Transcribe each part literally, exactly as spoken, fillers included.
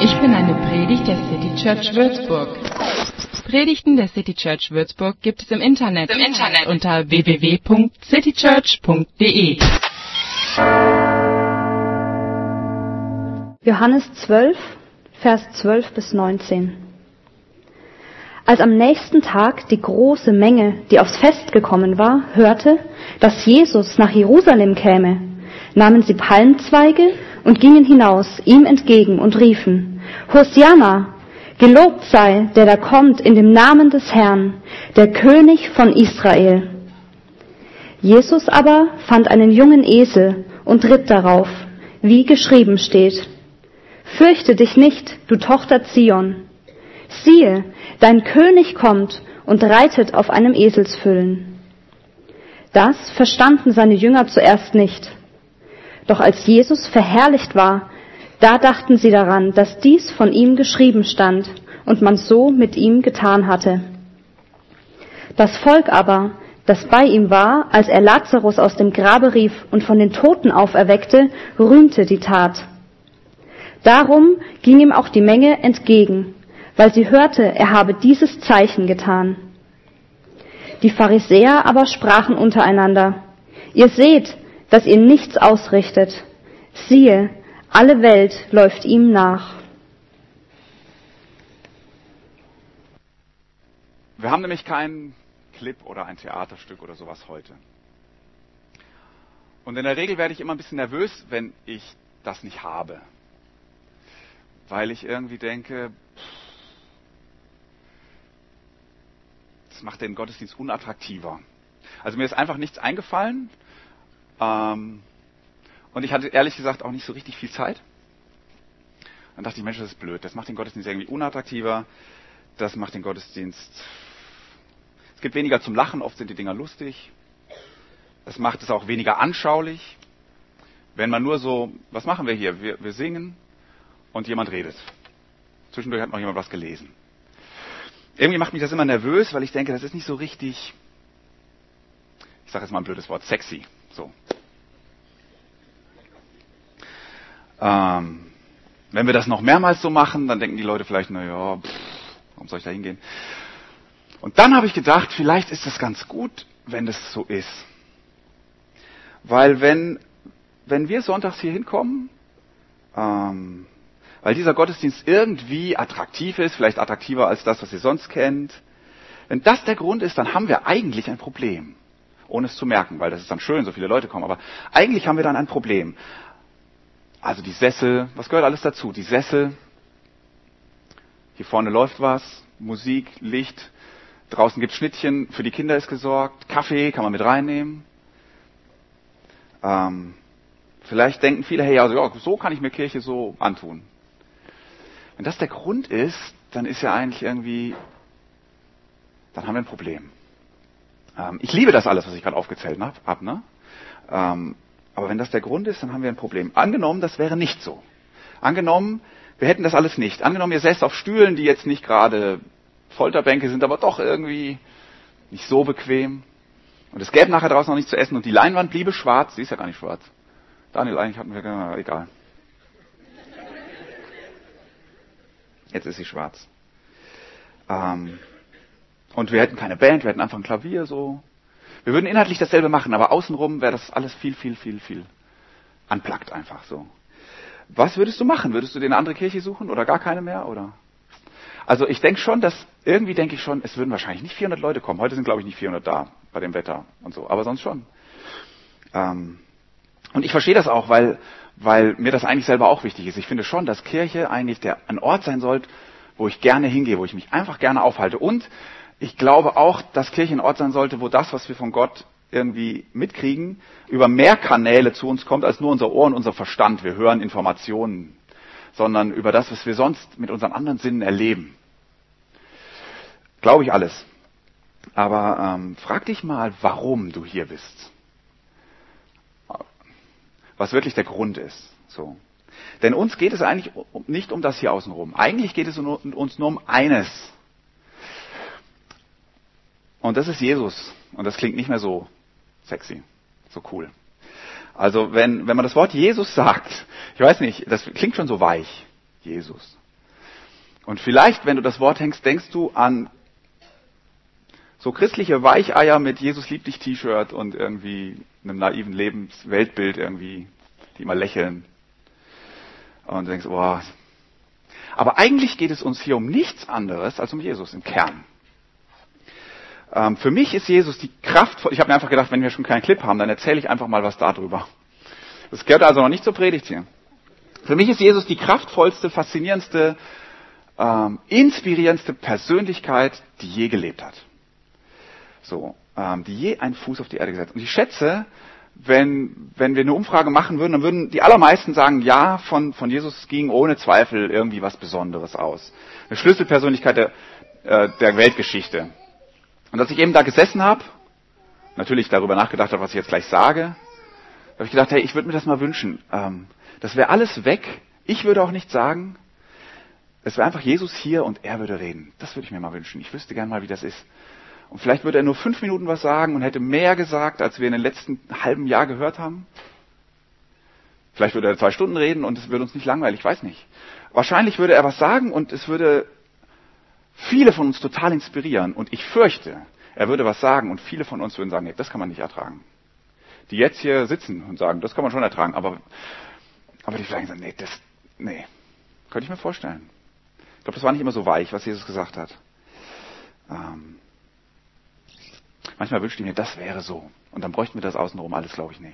Ich bin eine Predigt der City Church Würzburg. Predigten der City Church Würzburg gibt es im Internet, im Internet unter w w w punkt citychurch punkt d e. Johannes zwölf, Vers zwölf bis neunzehn. Als am nächsten Tag die große Menge, die aufs Fest gekommen war, hörte, dass Jesus nach Jerusalem käme, nahmen sie Palmzweige und gingen hinaus ihm entgegen und riefen: Hosianna, gelobt sei, der da kommt in dem Namen des Herrn, der König von Israel. Jesus aber fand einen jungen Esel und ritt darauf, wie geschrieben steht: Fürchte dich nicht, du Tochter Zion. Siehe, dein König kommt und reitet auf einem Eselsfüllen. Das verstanden seine Jünger zuerst nicht. Doch als Jesus verherrlicht war, da dachten sie daran, dass dies von ihm geschrieben stand und man so mit ihm getan hatte. Das Volk aber, das bei ihm war, als er Lazarus aus dem Grabe rief und von den Toten auferweckte, rühmte die Tat. Darum ging ihm auch die Menge entgegen, weil sie hörte, er habe dieses Zeichen getan. Die Pharisäer aber sprachen untereinander: Ihr seht, dass ihr nichts ausrichtet. Siehe, alle Welt läuft ihm nach. Wir haben nämlich keinen Clip oder ein Theaterstück oder sowas heute. Und in der Regel werde ich immer ein bisschen nervös, wenn ich das nicht habe. Weil ich irgendwie denke, das macht den Gottesdienst unattraktiver. Also mir ist einfach nichts eingefallen. Ähm, und ich hatte ehrlich gesagt auch nicht so richtig viel Zeit. Dann dachte ich, Mensch, das ist blöd. Das macht den Gottesdienst irgendwie unattraktiver. Das macht den Gottesdienst... Es gibt weniger zum Lachen, oft sind die Dinger lustig. Das macht es auch weniger anschaulich. Wenn man nur so, was machen wir hier? Wir, wir singen und jemand redet. Zwischendurch hat noch jemand was gelesen. Irgendwie macht mich das immer nervös, weil ich denke, das ist nicht so richtig, ich sage jetzt mal ein blödes Wort, sexy. So. Ähm, wenn wir das noch mehrmals so machen, dann denken die Leute vielleicht, na ja, pff, warum soll ich da hingehen? Und dann habe ich gedacht, vielleicht ist das ganz gut, wenn das so ist. Weil wenn, wenn wir sonntags hier hinkommen, ähm, weil dieser Gottesdienst irgendwie attraktiv ist, vielleicht attraktiver als das, was ihr sonst kennt, wenn das der Grund ist, dann haben wir eigentlich ein Problem. Ohne es zu merken, weil das ist dann schön, so viele Leute kommen. Aber eigentlich haben wir dann ein Problem. Also die Sessel, was gehört alles dazu? Die Sessel, hier vorne läuft was, Musik, Licht, draußen gibt es Schnittchen, für die Kinder ist gesorgt, Kaffee kann man mit reinnehmen. Ähm, vielleicht denken viele, hey, also, ja, so kann ich mir Kirche so antun. Wenn das der Grund ist, dann ist ja eigentlich irgendwie, dann haben wir ein Problem. Ähm, ich liebe das alles, was ich gerade aufgezählt habe, hab, ne? Ähm, aber wenn das der Grund ist, dann haben wir ein Problem. Angenommen, das wäre nicht so. Angenommen, wir hätten das alles nicht. Angenommen, ihr säßt auf Stühlen, die jetzt nicht gerade Folterbänke sind, aber doch irgendwie nicht so bequem. Und es gäbe nachher draußen noch nichts zu essen und die Leinwand bliebe schwarz. Sie ist ja gar nicht schwarz. Daniel, eigentlich hatten wir, äh, egal. Jetzt ist sie schwarz. Ähm, und wir hätten keine Band, wir hätten einfach ein Klavier so. Wir würden inhaltlich dasselbe machen, aber außenrum wäre das alles viel, viel, viel, viel unplugged einfach so. Was würdest du machen? Würdest du dir eine andere Kirche suchen oder gar keine mehr? Oder? Also ich denke schon, dass, irgendwie denke ich schon, es würden wahrscheinlich nicht vierhundert Leute kommen. Heute sind glaube ich nicht vierhundert da, bei dem Wetter und so, aber sonst schon. Ähm, und ich verstehe das auch, weil, weil mir das eigentlich selber auch wichtig ist. Ich finde schon, dass Kirche eigentlich der, ein Ort sein sollte, wo ich gerne hingehe, wo ich mich einfach gerne aufhalte. Und ich glaube auch, dass Kirche ein Ort sein sollte, wo das, was wir von Gott irgendwie mitkriegen, über mehr Kanäle zu uns kommt, als nur unser Ohr und unser Verstand. Wir hören Informationen, sondern über das, was wir sonst mit unseren anderen Sinnen erleben. Glaube ich alles. Aber ähm, frag dich mal, warum du hier bist. Was wirklich der Grund ist. So. Denn uns geht es eigentlich nicht um das hier außenrum. Eigentlich geht es uns nur um eines. Und das ist Jesus. Und das klingt nicht mehr so sexy, so cool. Also wenn, wenn man das Wort Jesus sagt, ich weiß nicht, das klingt schon so weich. Jesus. Und vielleicht, wenn du das Wort hängst, denkst du an so christliche Weicheier mit Jesus liebt dich T-Shirt und irgendwie einem naiven Lebensweltbild irgendwie, die immer lächeln. Und du denkst, boah. Aber eigentlich geht es uns hier um nichts anderes als um Jesus im Kern. Ähm, für mich ist Jesus die Kraft, ich habe mir einfach gedacht, wenn wir schon keinen Clip haben, dann erzähle ich einfach mal was darüber. Das gehört also noch nicht zur Predigt hier. Für mich ist Jesus die kraftvollste, faszinierendste, ähm, inspirierendste Persönlichkeit, die je gelebt hat. So, ähm, die je einen Fuß auf die Erde gesetzt hat. Und ich schätze, wenn, wenn wir eine Umfrage machen würden, dann würden die allermeisten sagen, ja, von, von Jesus ging ohne Zweifel irgendwie was Besonderes aus. Eine Schlüsselpersönlichkeit der, äh, der Weltgeschichte. Und als ich eben da gesessen habe, natürlich darüber nachgedacht habe, was ich jetzt gleich sage, habe ich gedacht, hey, ich würde mir das mal wünschen. Ähm, das wäre alles weg. Ich würde auch nichts sagen. Es wäre einfach Jesus hier und er würde reden. Das würde ich mir mal wünschen. Ich wüsste gern mal, wie das ist. Und vielleicht würde er nur fünf Minuten was sagen und hätte mehr gesagt, als wir in den letzten halben Jahr gehört haben. Vielleicht würde er zwei Stunden reden und es würde uns nicht langweilig, ich weiß nicht. Wahrscheinlich würde er was sagen und es würde viele von uns total inspirieren. Und ich fürchte, er würde was sagen und viele von uns würden sagen, nee, das kann man nicht ertragen. Die jetzt hier sitzen und sagen, das kann man schon ertragen, aber, aber die vielleicht sagen, nee, das, nee, könnte ich mir vorstellen. Ich glaube, das war nicht immer so weich, was Jesus gesagt hat. Ähm, manchmal wünschte ich mir, das wäre so. Und dann bräuchten wir das außenrum alles, glaube ich, nicht.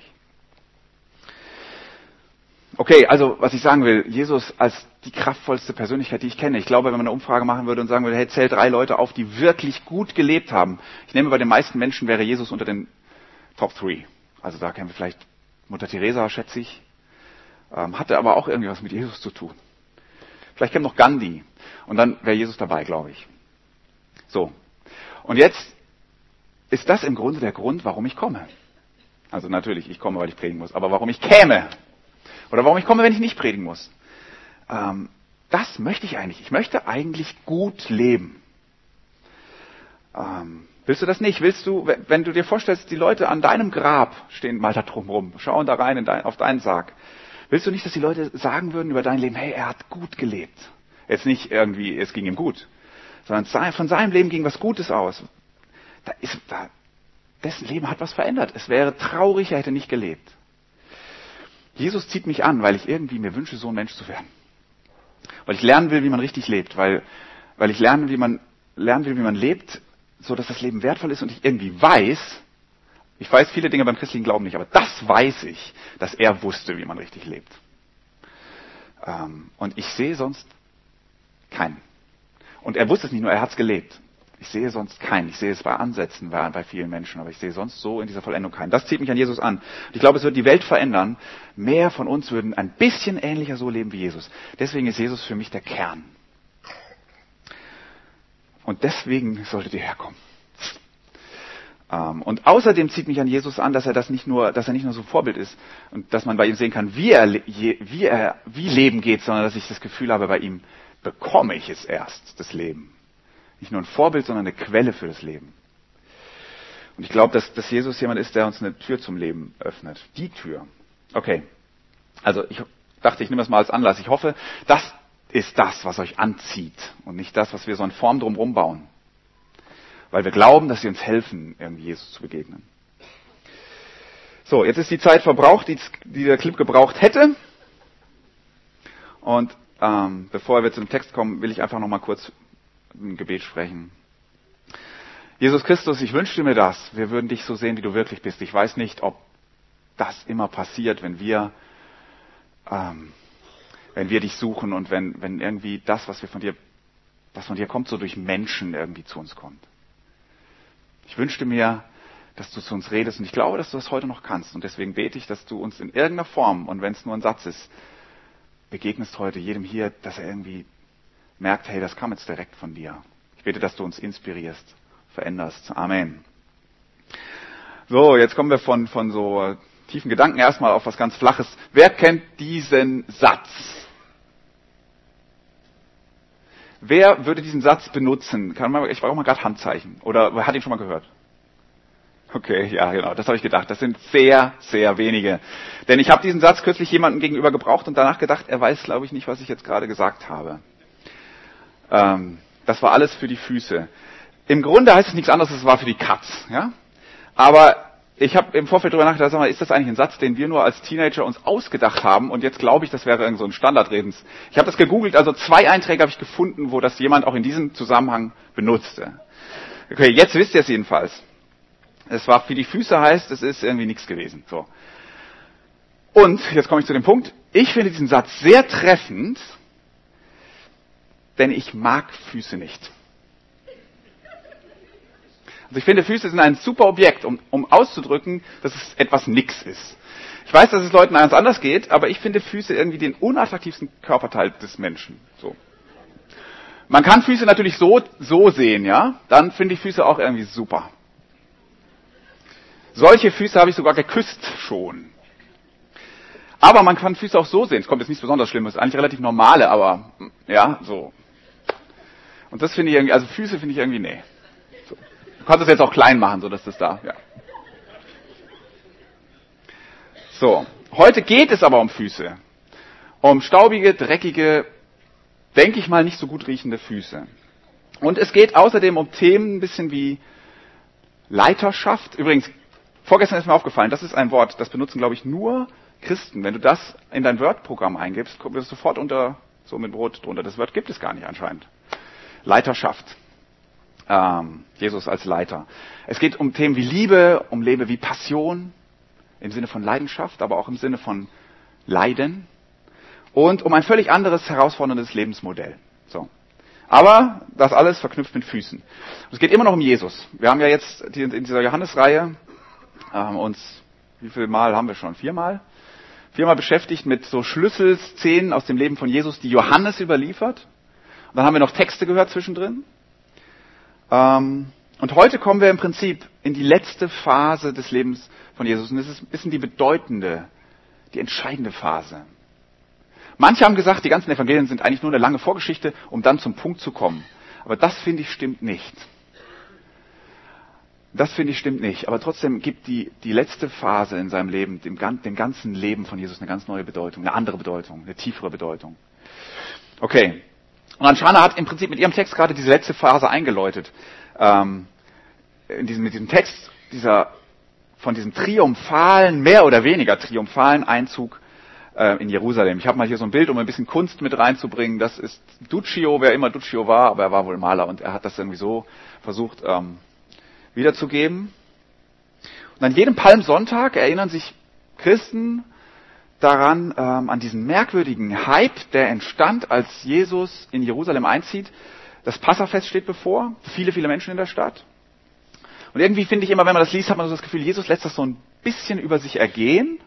Okay, also was ich sagen will, Jesus als die kraftvollste Persönlichkeit, die ich kenne. Ich glaube, wenn man eine Umfrage machen würde und sagen würde, hey, zähl drei Leute auf, die wirklich gut gelebt haben. Ich nehme, bei den meisten Menschen wäre Jesus unter den Top Three. Also da kennen wir vielleicht Mutter Teresa, schätze ich. Ähm, hatte aber auch irgendwie was mit Jesus zu tun. Vielleicht käme noch Gandhi. Und dann wäre Jesus dabei, glaube ich. So. Und jetzt ist das im Grunde der Grund, warum ich komme. Also natürlich, ich komme, weil ich predigen muss. Aber warum ich käme. Oder warum ich komme, wenn ich nicht predigen muss. Ähm, das möchte ich eigentlich. Ich möchte eigentlich gut leben. Ähm, willst du das nicht? Willst du, wenn du dir vorstellst, die Leute an deinem Grab stehen mal da drum rum, schauen da rein in dein, auf deinen Sarg. Willst du nicht, dass die Leute sagen würden über dein Leben, hey, er hat gut gelebt. Jetzt nicht irgendwie, es ging ihm gut, sondern von seinem Leben ging was Gutes aus. Da ist, da, dessen Leben hat was verändert. Es wäre traurig, er hätte nicht gelebt. Jesus zieht mich an, weil ich irgendwie mir wünsche, so ein Mensch zu werden. Weil ich lernen will, wie man richtig lebt. Weil, weil ich lernen, wie man, lernen will, wie man lebt, so dass das Leben wertvoll ist und ich irgendwie weiß, ich weiß viele Dinge beim christlichen Glauben nicht, aber das weiß ich, dass er wusste, wie man richtig lebt. Ähm, und ich sehe sonst keinen. Und er wusste es nicht nur, er hat es gelebt. Ich sehe sonst keinen. Ich sehe es bei Ansätzen bei, bei vielen Menschen, aber ich sehe sonst so in dieser Vollendung keinen. Das zieht mich an Jesus an. Und ich glaube, es wird die Welt verändern. Mehr von uns würden ein bisschen ähnlicher so leben wie Jesus. Deswegen ist Jesus für mich der Kern. Und deswegen solltet ihr herkommen. Ähm, und außerdem zieht mich an Jesus an, dass er das nicht nur, dass er nicht nur so ein Vorbild ist und dass man bei ihm sehen kann, wie er, wie er, wie Leben geht, sondern dass ich das Gefühl habe, bei ihm bekomme ich es erst, das Leben. Nicht nur ein Vorbild, sondern eine Quelle für das Leben. Und ich glaube, dass, dass Jesus jemand ist, der uns eine Tür zum Leben öffnet. Die Tür. Okay. Also ich dachte, ich nehme das mal als Anlass. Ich hoffe, das ist das, was euch anzieht und nicht das, was wir so in Form drumherum bauen. Weil wir glauben, dass sie uns helfen, irgendwie Jesus zu begegnen. So, jetzt ist die Zeit verbraucht, die, die der Clip gebraucht hätte. Und ähm, bevor wir zu dem Text kommen, will ich einfach noch mal kurz ein Gebet sprechen. Jesus Christus, ich wünschte mir das. Wir würden dich so sehen, wie du wirklich bist. Ich weiß nicht, ob das immer passiert, wenn wir, ähm, wenn wir dich suchen und wenn, wenn irgendwie das, was wir von dir, was von dir kommt, so durch Menschen irgendwie zu uns kommt. Ich wünschte mir, dass du zu uns redest und ich glaube, dass du das heute noch kannst. Und deswegen bete ich, dass du uns in irgendeiner Form, und wenn es nur ein Satz ist, begegnest heute jedem hier, dass er irgendwie merkt, hey, das kam jetzt direkt von dir. Ich bete, dass du uns inspirierst, veränderst. Amen. So, jetzt kommen wir von, von so tiefen Gedanken erstmal auf was ganz Flaches. Wer kennt diesen Satz? Wer würde diesen Satz benutzen? Kann man, ich brauche mal gerade Handzeichen. Oder hat ihn schon mal gehört? Okay, ja, genau, das habe ich gedacht. Das sind sehr, sehr wenige. Denn ich habe diesen Satz kürzlich jemandem gegenüber gebraucht und danach gedacht, er weiß, glaube ich, nicht, was ich jetzt gerade gesagt habe. Ähm, das war alles für die Füße. Im Grunde heißt es nichts anderes, es war für die Katz. Ja? Aber ich habe im Vorfeld darüber nachgedacht, sag mal, ist das eigentlich ein Satz, den wir nur als Teenager uns ausgedacht haben? Und jetzt glaube ich, das wäre irgend so ein Standardredens. Ich habe das gegoogelt, also zwei Einträge habe ich gefunden, wo das jemand auch in diesem Zusammenhang benutzte. Okay, jetzt wisst ihr es jedenfalls. Es war für die Füße heißt, es ist irgendwie nichts gewesen. So. Und, jetzt komme ich zu dem Punkt, ich finde diesen Satz sehr treffend, denn ich mag Füße nicht. Also ich finde, Füße sind ein super Objekt, um, um auszudrücken, dass es etwas nix ist. Ich weiß, dass es Leuten ganz anders geht, aber ich finde Füße irgendwie den unattraktivsten Körperteil des Menschen. So. Man kann Füße natürlich so, so sehen, ja? Dann finde ich Füße auch irgendwie super. Solche Füße habe ich sogar geküsst schon. Aber man kann Füße auch so sehen. Es kommt jetzt nichts besonders Schlimmes, eigentlich relativ normale, aber ja, so. Und das finde ich irgendwie, also Füße finde ich irgendwie, nee. So. Du kannst es jetzt auch klein machen, so dass das da, ja. So, heute geht es aber um Füße. Um staubige, dreckige, denke ich mal, nicht so gut riechende Füße. Und es geht außerdem um Themen ein bisschen wie Leiterschaft. Übrigens, vorgestern ist mir aufgefallen, das ist ein Wort, das benutzen, glaube ich, nur Christen. Wenn du das in dein Word-Programm eingibst, kommt es sofort unter, so mit Brot drunter. Das Wort gibt es gar nicht anscheinend. Leiterschaft. Ähm, Jesus als Leiter. Es geht um Themen wie Liebe, um Leben wie Passion, im Sinne von Leidenschaft, aber auch im Sinne von Leiden. Und um ein völlig anderes, herausforderndes Lebensmodell. So. Aber das alles verknüpft mit Füßen. Und es geht immer noch um Jesus. Wir haben ja jetzt in dieser Johannesreihe ähm, uns, wie viel Mal haben wir schon? Viermal? Viermal beschäftigt mit so Schlüsselszenen aus dem Leben von Jesus, die Johannes überliefert. Und dann haben wir noch Texte gehört zwischendrin. Ähm, und heute kommen wir im Prinzip in die letzte Phase des Lebens von Jesus. Und es ist ein bisschen die bedeutende, die entscheidende Phase. Manche haben gesagt, die ganzen Evangelien sind eigentlich nur eine lange Vorgeschichte, um dann zum Punkt zu kommen. Aber das, finde ich, stimmt nicht. Das, finde ich, stimmt nicht. Aber trotzdem gibt die, die letzte Phase in seinem Leben, dem, dem ganzen Leben von Jesus, eine ganz neue Bedeutung, eine andere Bedeutung, eine tiefere Bedeutung. Okay. Und Anschana hat im Prinzip mit ihrem Text gerade diese letzte Phase eingeläutet. Ähm, in diesem, mit diesem Text, dieser, von diesem triumphalen, mehr oder weniger triumphalen Einzug in Jerusalem. Ich habe mal hier so ein Bild, um ein bisschen Kunst mit reinzubringen. Das ist Duccio, wer immer Duccio war, aber er war wohl Maler und er hat das irgendwie so versucht ähm, wiederzugeben. Und an jedem Palmsonntag erinnern sich Christen daran, ähm, an diesen merkwürdigen Hype, der entstand, als Jesus in Jerusalem einzieht. Das Passafest steht bevor, viele, viele Menschen in der Stadt. Und irgendwie finde ich immer, wenn man das liest, hat man so das Gefühl, Jesus lässt das so ein bisschen über sich ergehen.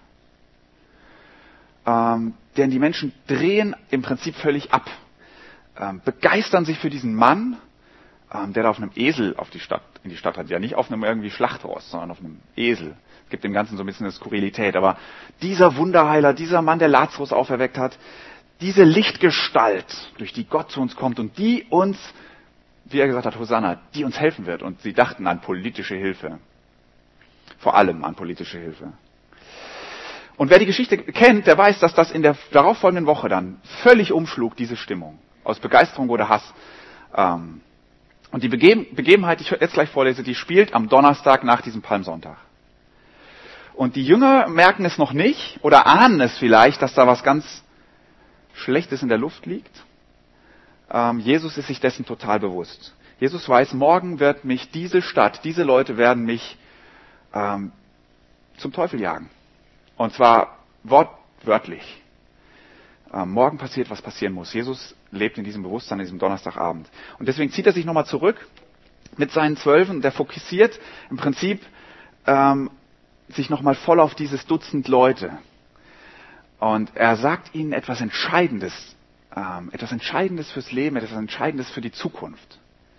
Ähm, denn die Menschen drehen im Prinzip völlig ab, ähm, begeistern sich für diesen Mann, ähm, der da auf einem Esel auf die Stadt, in die Stadt hat. Ja, nicht auf einem irgendwie Schlachtross, sondern auf einem Esel. Es gibt dem Ganzen so ein bisschen eine Skurrilität. Aber dieser Wunderheiler, dieser Mann, der Lazarus auferweckt hat, diese Lichtgestalt, durch die Gott zu uns kommt und die uns, wie er gesagt hat, Hosanna, die uns helfen wird. Und sie dachten an politische Hilfe. Vor allem an politische Hilfe. Und wer die Geschichte kennt, der weiß, dass das in der darauffolgenden Woche dann völlig umschlug, diese Stimmung. Aus Begeisterung wurde Hass. Und die Begebenheit, die ich jetzt gleich vorlese, die spielt am Donnerstag nach diesem Palmsonntag. Und die Jünger merken es noch nicht oder ahnen es vielleicht, dass da was ganz Schlechtes in der Luft liegt. Jesus ist sich dessen total bewusst. Jesus weiß, morgen wird mich diese Stadt, diese Leute werden mich ähm, zum Teufel jagen. Und zwar wortwörtlich. Ähm, morgen passiert, was passieren muss. Jesus lebt in diesem Bewusstsein, in diesem Donnerstagabend. Und deswegen zieht er sich nochmal zurück mit seinen Zwölfen. Der fokussiert im Prinzip ähm, sich nochmal voll auf dieses Dutzend Leute. Und er sagt ihnen etwas Entscheidendes. Ähm, etwas Entscheidendes fürs Leben, etwas Entscheidendes für die Zukunft.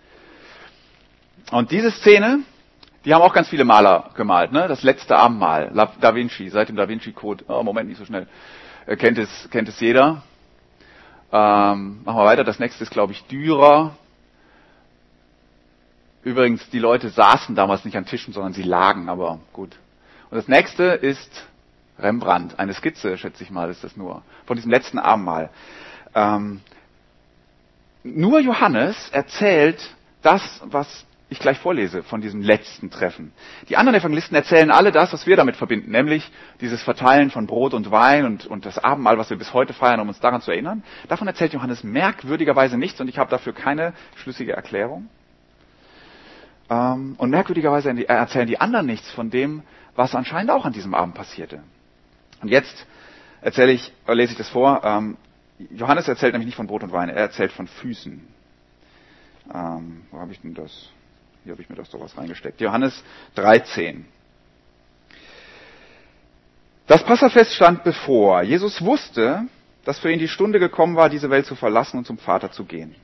Und diese Szene, die haben auch ganz viele Maler gemalt, ne? Das letzte Abendmahl, Da Vinci, seit dem Da Vinci Code. Oh, Moment, nicht so schnell. Äh, kennt es, kennt es jeder. Ähm, machen wir weiter. Das nächste ist, glaube ich, Dürer. Übrigens, die Leute saßen damals nicht an Tischen, sondern sie lagen, aber gut. Und das nächste ist Rembrandt. Eine Skizze, schätze ich mal, ist das nur. Von diesem letzten Abendmahl. Ähm, nur Johannes erzählt das, was ich gleich vorlese von diesem letzten Treffen. Die anderen Evangelisten erzählen alle das, was wir damit verbinden, nämlich dieses Verteilen von Brot und Wein und, und das Abendmahl, was wir bis heute feiern, um uns daran zu erinnern. Davon erzählt Johannes merkwürdigerweise nichts und ich habe dafür keine schlüssige Erklärung. Ähm, und merkwürdigerweise erzählen die anderen nichts von dem, was anscheinend auch an diesem Abend passierte. Und jetzt erzähle ich, oder lese ich das vor. Ähm, Johannes erzählt nämlich nicht von Brot und Wein, er erzählt von Füßen. Ähm, wo habe ich denn das? Hier habe ich mir doch sowas reingesteckt. Johannes dreizehn. Das Passafest stand bevor. Jesus wusste, dass für ihn die Stunde gekommen war, diese Welt zu verlassen und zum Vater zu gehen.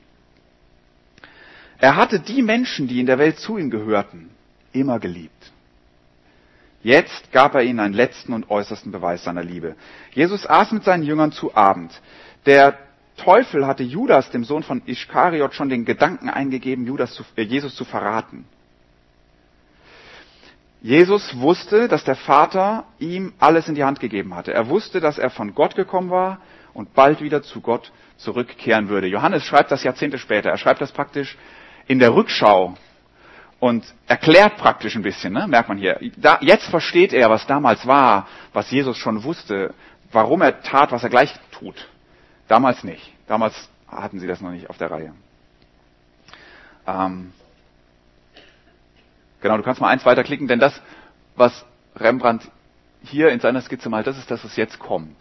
Er hatte die Menschen, die in der Welt zu ihm gehörten, immer geliebt. Jetzt gab er ihnen einen letzten und äußersten Beweis seiner Liebe. Jesus aß mit seinen Jüngern zu Abend. Der Teufel hatte Judas, dem Sohn von Ischkariot, schon den Gedanken eingegeben, Judas zu, äh, Jesus zu verraten. Jesus wusste, dass der Vater ihm alles in die Hand gegeben hatte. Er wusste, dass er von Gott gekommen war und bald wieder zu Gott zurückkehren würde. Johannes schreibt das Jahrzehnte später. Er schreibt das praktisch in der Rückschau und erklärt praktisch ein bisschen, ne? Merkt man hier. Da, jetzt versteht er, was damals war, was Jesus schon wusste, warum er tat, was er gleich tut. Damals nicht. Damals hatten sie das noch nicht auf der Reihe. Ähm, genau, du kannst mal eins weiterklicken, denn das, was Rembrandt hier in seiner Skizze malt, das ist das, was jetzt kommt.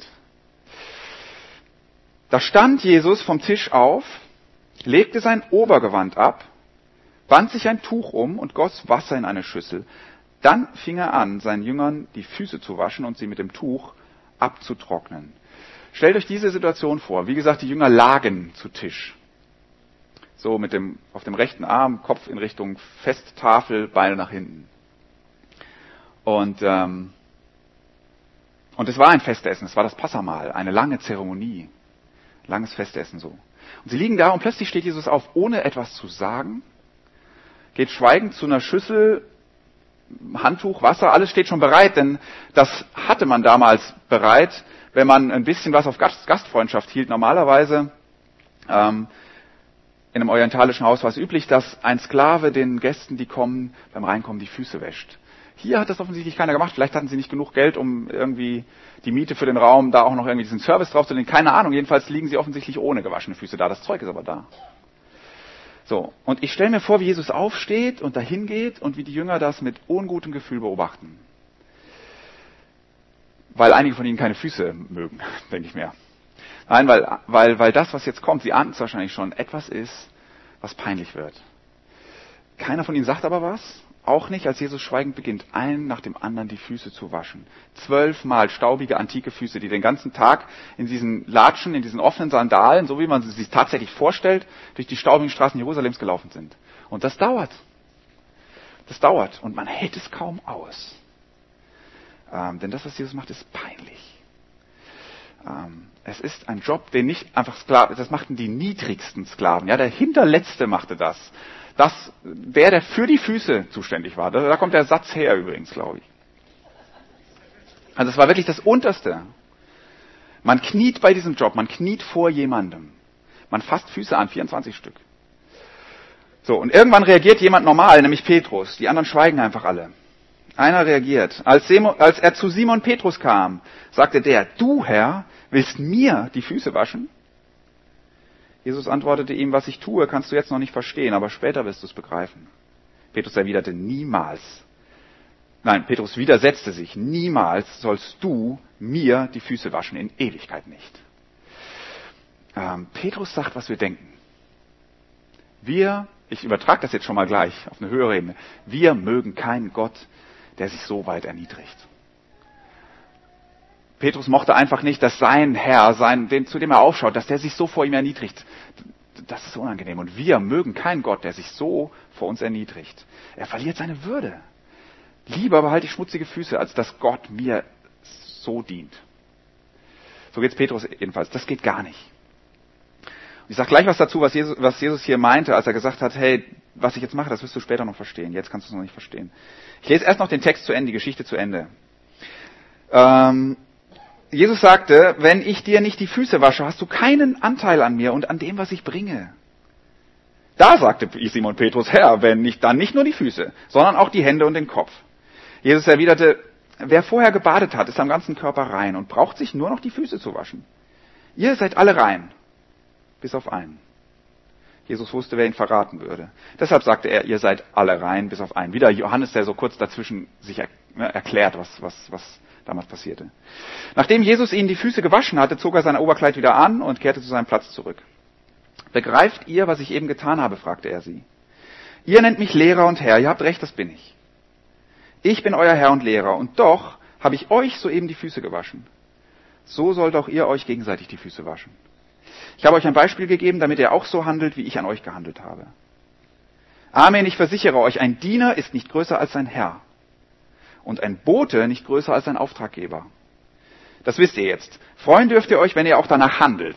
Da stand Jesus vom Tisch auf, legte sein Obergewand ab, band sich ein Tuch um und goss Wasser in eine Schüssel. Dann fing er an, seinen Jüngern die Füße zu waschen und sie mit dem Tuch abzutrocknen. Stellt euch diese Situation vor. Wie gesagt, die Jünger lagen zu Tisch. So mit dem, auf dem rechten Arm, Kopf in Richtung Festtafel, Beine nach hinten. Und, ähm, und es war ein Festessen, es war das Passamahl, eine lange Zeremonie. Langes Festessen so. Und sie liegen da und plötzlich steht Jesus auf, ohne etwas zu sagen, geht schweigend zu einer Schüssel, Handtuch, Wasser, alles steht schon bereit, denn das hatte man damals bereit, wenn man ein bisschen was auf Gast, Gastfreundschaft hielt. Normalerweise ähm, in einem orientalischen Haus war es üblich, dass ein Sklave den Gästen, die kommen, beim Reinkommen die Füße wäscht. Hier hat das offensichtlich keiner gemacht. Vielleicht hatten sie nicht genug Geld, um irgendwie die Miete für den Raum, da auch noch irgendwie diesen Service drauf zu nehmen. Keine Ahnung. Jedenfalls liegen sie offensichtlich ohne gewaschene Füße da. Das Zeug ist aber da. So, und ich stelle mir vor, wie Jesus aufsteht und dahin geht und wie die Jünger das mit ungutem Gefühl beobachten. Weil einige von ihnen keine Füße mögen, denke ich mir. Nein, weil, weil, weil das, was jetzt kommt, sie ahnten es wahrscheinlich schon, etwas ist, was peinlich wird. Keiner von ihnen sagt aber was, auch nicht, als Jesus schweigend beginnt, einen nach dem anderen die Füße zu waschen. Zwölfmal staubige, antike Füße, die den ganzen Tag in diesen Latschen, in diesen offenen Sandalen, so wie man sie sich tatsächlich vorstellt, durch die staubigen Straßen Jerusalems gelaufen sind. Und das dauert. Das dauert. Und man hält es kaum aus. Ähm, denn das, was Jesus macht, ist peinlich. Ähm, es ist ein Job, den nicht einfach Sklaven, das machten die niedrigsten Sklaven. Ja, der Hinterletzte machte das. Das, der, der für die Füße zuständig war. Da, da kommt der Satz her übrigens, glaube ich. Also es war wirklich das Unterste. Man kniet bei diesem Job, man kniet vor jemandem. Man fasst Füße an, vierundzwanzig Stück. So, und irgendwann reagiert jemand normal, nämlich Petrus. Die anderen schweigen einfach alle. Einer reagiert. Als, Simon, als er zu Simon Petrus kam, sagte der, du Herr, willst mir die Füße waschen? Jesus antwortete ihm, was ich tue, kannst du jetzt noch nicht verstehen, aber später wirst du es begreifen. Petrus erwiderte, niemals. Nein, Petrus widersetzte sich, niemals sollst du mir die Füße waschen, in Ewigkeit nicht. Ähm, Petrus sagt, was wir denken. Wir, ich übertrage das jetzt schon mal gleich auf eine höhere Ebene, wir mögen keinen Gott, der sich so weit erniedrigt. Petrus mochte einfach nicht, dass sein Herr, sein, den, zu dem er aufschaut, dass der sich so vor ihm erniedrigt. Das ist unangenehm. Und wir mögen keinen Gott, der sich so vor uns erniedrigt. Er verliert seine Würde. Lieber behalte ich schmutzige Füße, als dass Gott mir so dient. So geht's Petrus jedenfalls. Das geht gar nicht. Und ich sage gleich was dazu, was Jesus, was Jesus hier meinte, als er gesagt hat, hey, was ich jetzt mache, das wirst du später noch verstehen. Jetzt kannst du es noch nicht verstehen. Ich lese erst noch den Text zu Ende, die Geschichte zu Ende. Ähm, Jesus sagte, wenn ich dir nicht die Füße wasche, hast du keinen Anteil an mir und an dem, was ich bringe. Da sagte Simon Petrus, Herr, wenn nicht, dann nicht nur die Füße, sondern auch die Hände und den Kopf. Jesus erwiderte, wer vorher gebadet hat, ist am ganzen Körper rein und braucht sich nur noch die Füße zu waschen. Ihr seid alle rein, bis auf einen. Jesus wusste, wer ihn verraten würde. Deshalb sagte er, ihr seid alle rein, bis auf einen. Wieder Johannes, der so kurz dazwischen sich er, ne, erklärt, was, was, was damals passierte. Nachdem Jesus ihnen die Füße gewaschen hatte, zog er sein Oberkleid wieder an und kehrte zu seinem Platz zurück. Begreift ihr, was ich eben getan habe, fragte er sie. Ihr nennt mich Lehrer und Herr, ihr habt recht, das bin ich. Ich bin euer Herr und Lehrer, und doch habe ich euch soeben die Füße gewaschen. So sollt auch ihr euch gegenseitig die Füße waschen. Ich habe euch ein Beispiel gegeben, damit ihr auch so handelt, wie ich an euch gehandelt habe. Amen, ich versichere euch, ein Diener ist nicht größer als sein Herr und ein Bote nicht größer als sein Auftraggeber. Das wisst ihr jetzt. Freuen dürft ihr euch, wenn ihr auch danach handelt.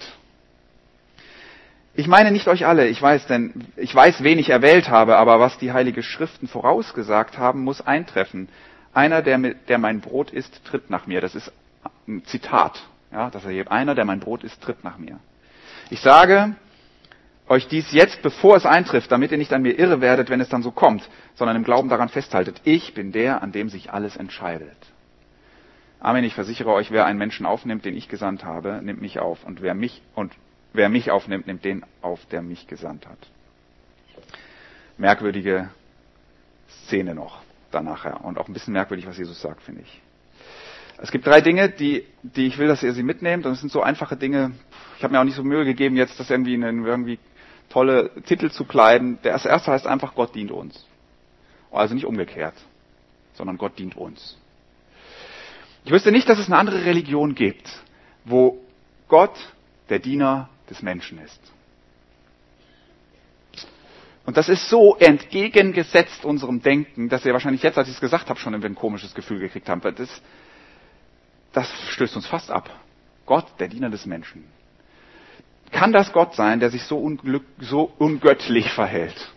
Ich meine nicht euch alle, ich weiß, denn ich weiß, wen ich erwählt habe, aber was die Heilige Schriften vorausgesagt haben, muss eintreffen. Einer, der, der mein Brot isst, tritt nach mir. Das ist ein Zitat. Ja, dass er hier, einer, der mein Brot isst, tritt nach mir. Ich sage euch dies jetzt, bevor es eintrifft, damit ihr nicht an mir irre werdet, wenn es dann so kommt, sondern im Glauben daran festhaltet. Ich bin der, an dem sich alles entscheidet. Amen, ich versichere euch, wer einen Menschen aufnimmt, den ich gesandt habe, nimmt mich auf. Und wer mich, und wer mich aufnimmt, nimmt den auf, der mich gesandt hat. Merkwürdige Szene noch danach. Ja. Und auch ein bisschen merkwürdig, was Jesus sagt, finde ich. Es gibt drei Dinge, die, die ich will, dass ihr sie mitnehmt. Und es sind so einfache Dinge. Ich habe mir auch nicht so Mühe gegeben, jetzt das irgendwie in irgendwie tolle Titel zu kleiden. Der erste heißt einfach, Gott dient uns. Also nicht umgekehrt, sondern Gott dient uns. Ich wüsste nicht, dass es eine andere Religion gibt, wo Gott der Diener des Menschen ist. Und das ist so entgegengesetzt unserem Denken, dass ihr wahrscheinlich jetzt, als ich es gesagt habe, schon ein komisches Gefühl gekriegt habt. Das, das stößt uns fast ab. Gott, der Diener des Menschen. Kann das Gott sein, der sich so, unglück, so ungöttlich verhält?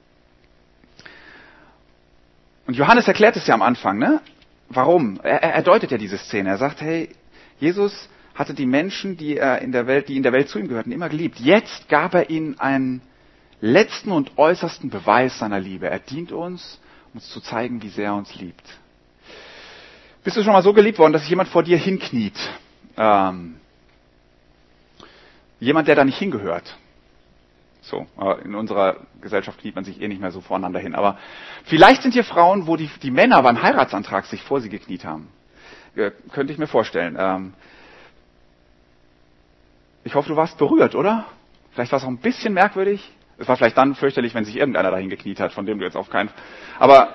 Und Johannes erklärt es ja am Anfang, ne? Warum? Er, er deutet ja diese Szene. Er sagt, hey, Jesus hatte die Menschen, die er in der Welt, die in der Welt zu ihm gehörten, immer geliebt. Jetzt gab er ihnen einen letzten und äußersten Beweis seiner Liebe. Er dient uns, um uns zu zeigen, wie sehr er uns liebt. Bist du schon mal so geliebt worden, dass sich jemand vor dir hinkniet? Ähm, jemand, der da nicht hingehört. So, in unserer Gesellschaft kniet man sich eh nicht mehr so voreinander hin. Aber vielleicht sind hier Frauen, wo die, die Männer beim Heiratsantrag sich vor sie gekniet haben. Ja, könnte ich mir vorstellen. Ähm, ich hoffe, du warst berührt, oder? Vielleicht war es auch ein bisschen merkwürdig. Es war vielleicht dann fürchterlich, wenn sich irgendeiner dahin gekniet hat, von dem du jetzt auf keinen... Aber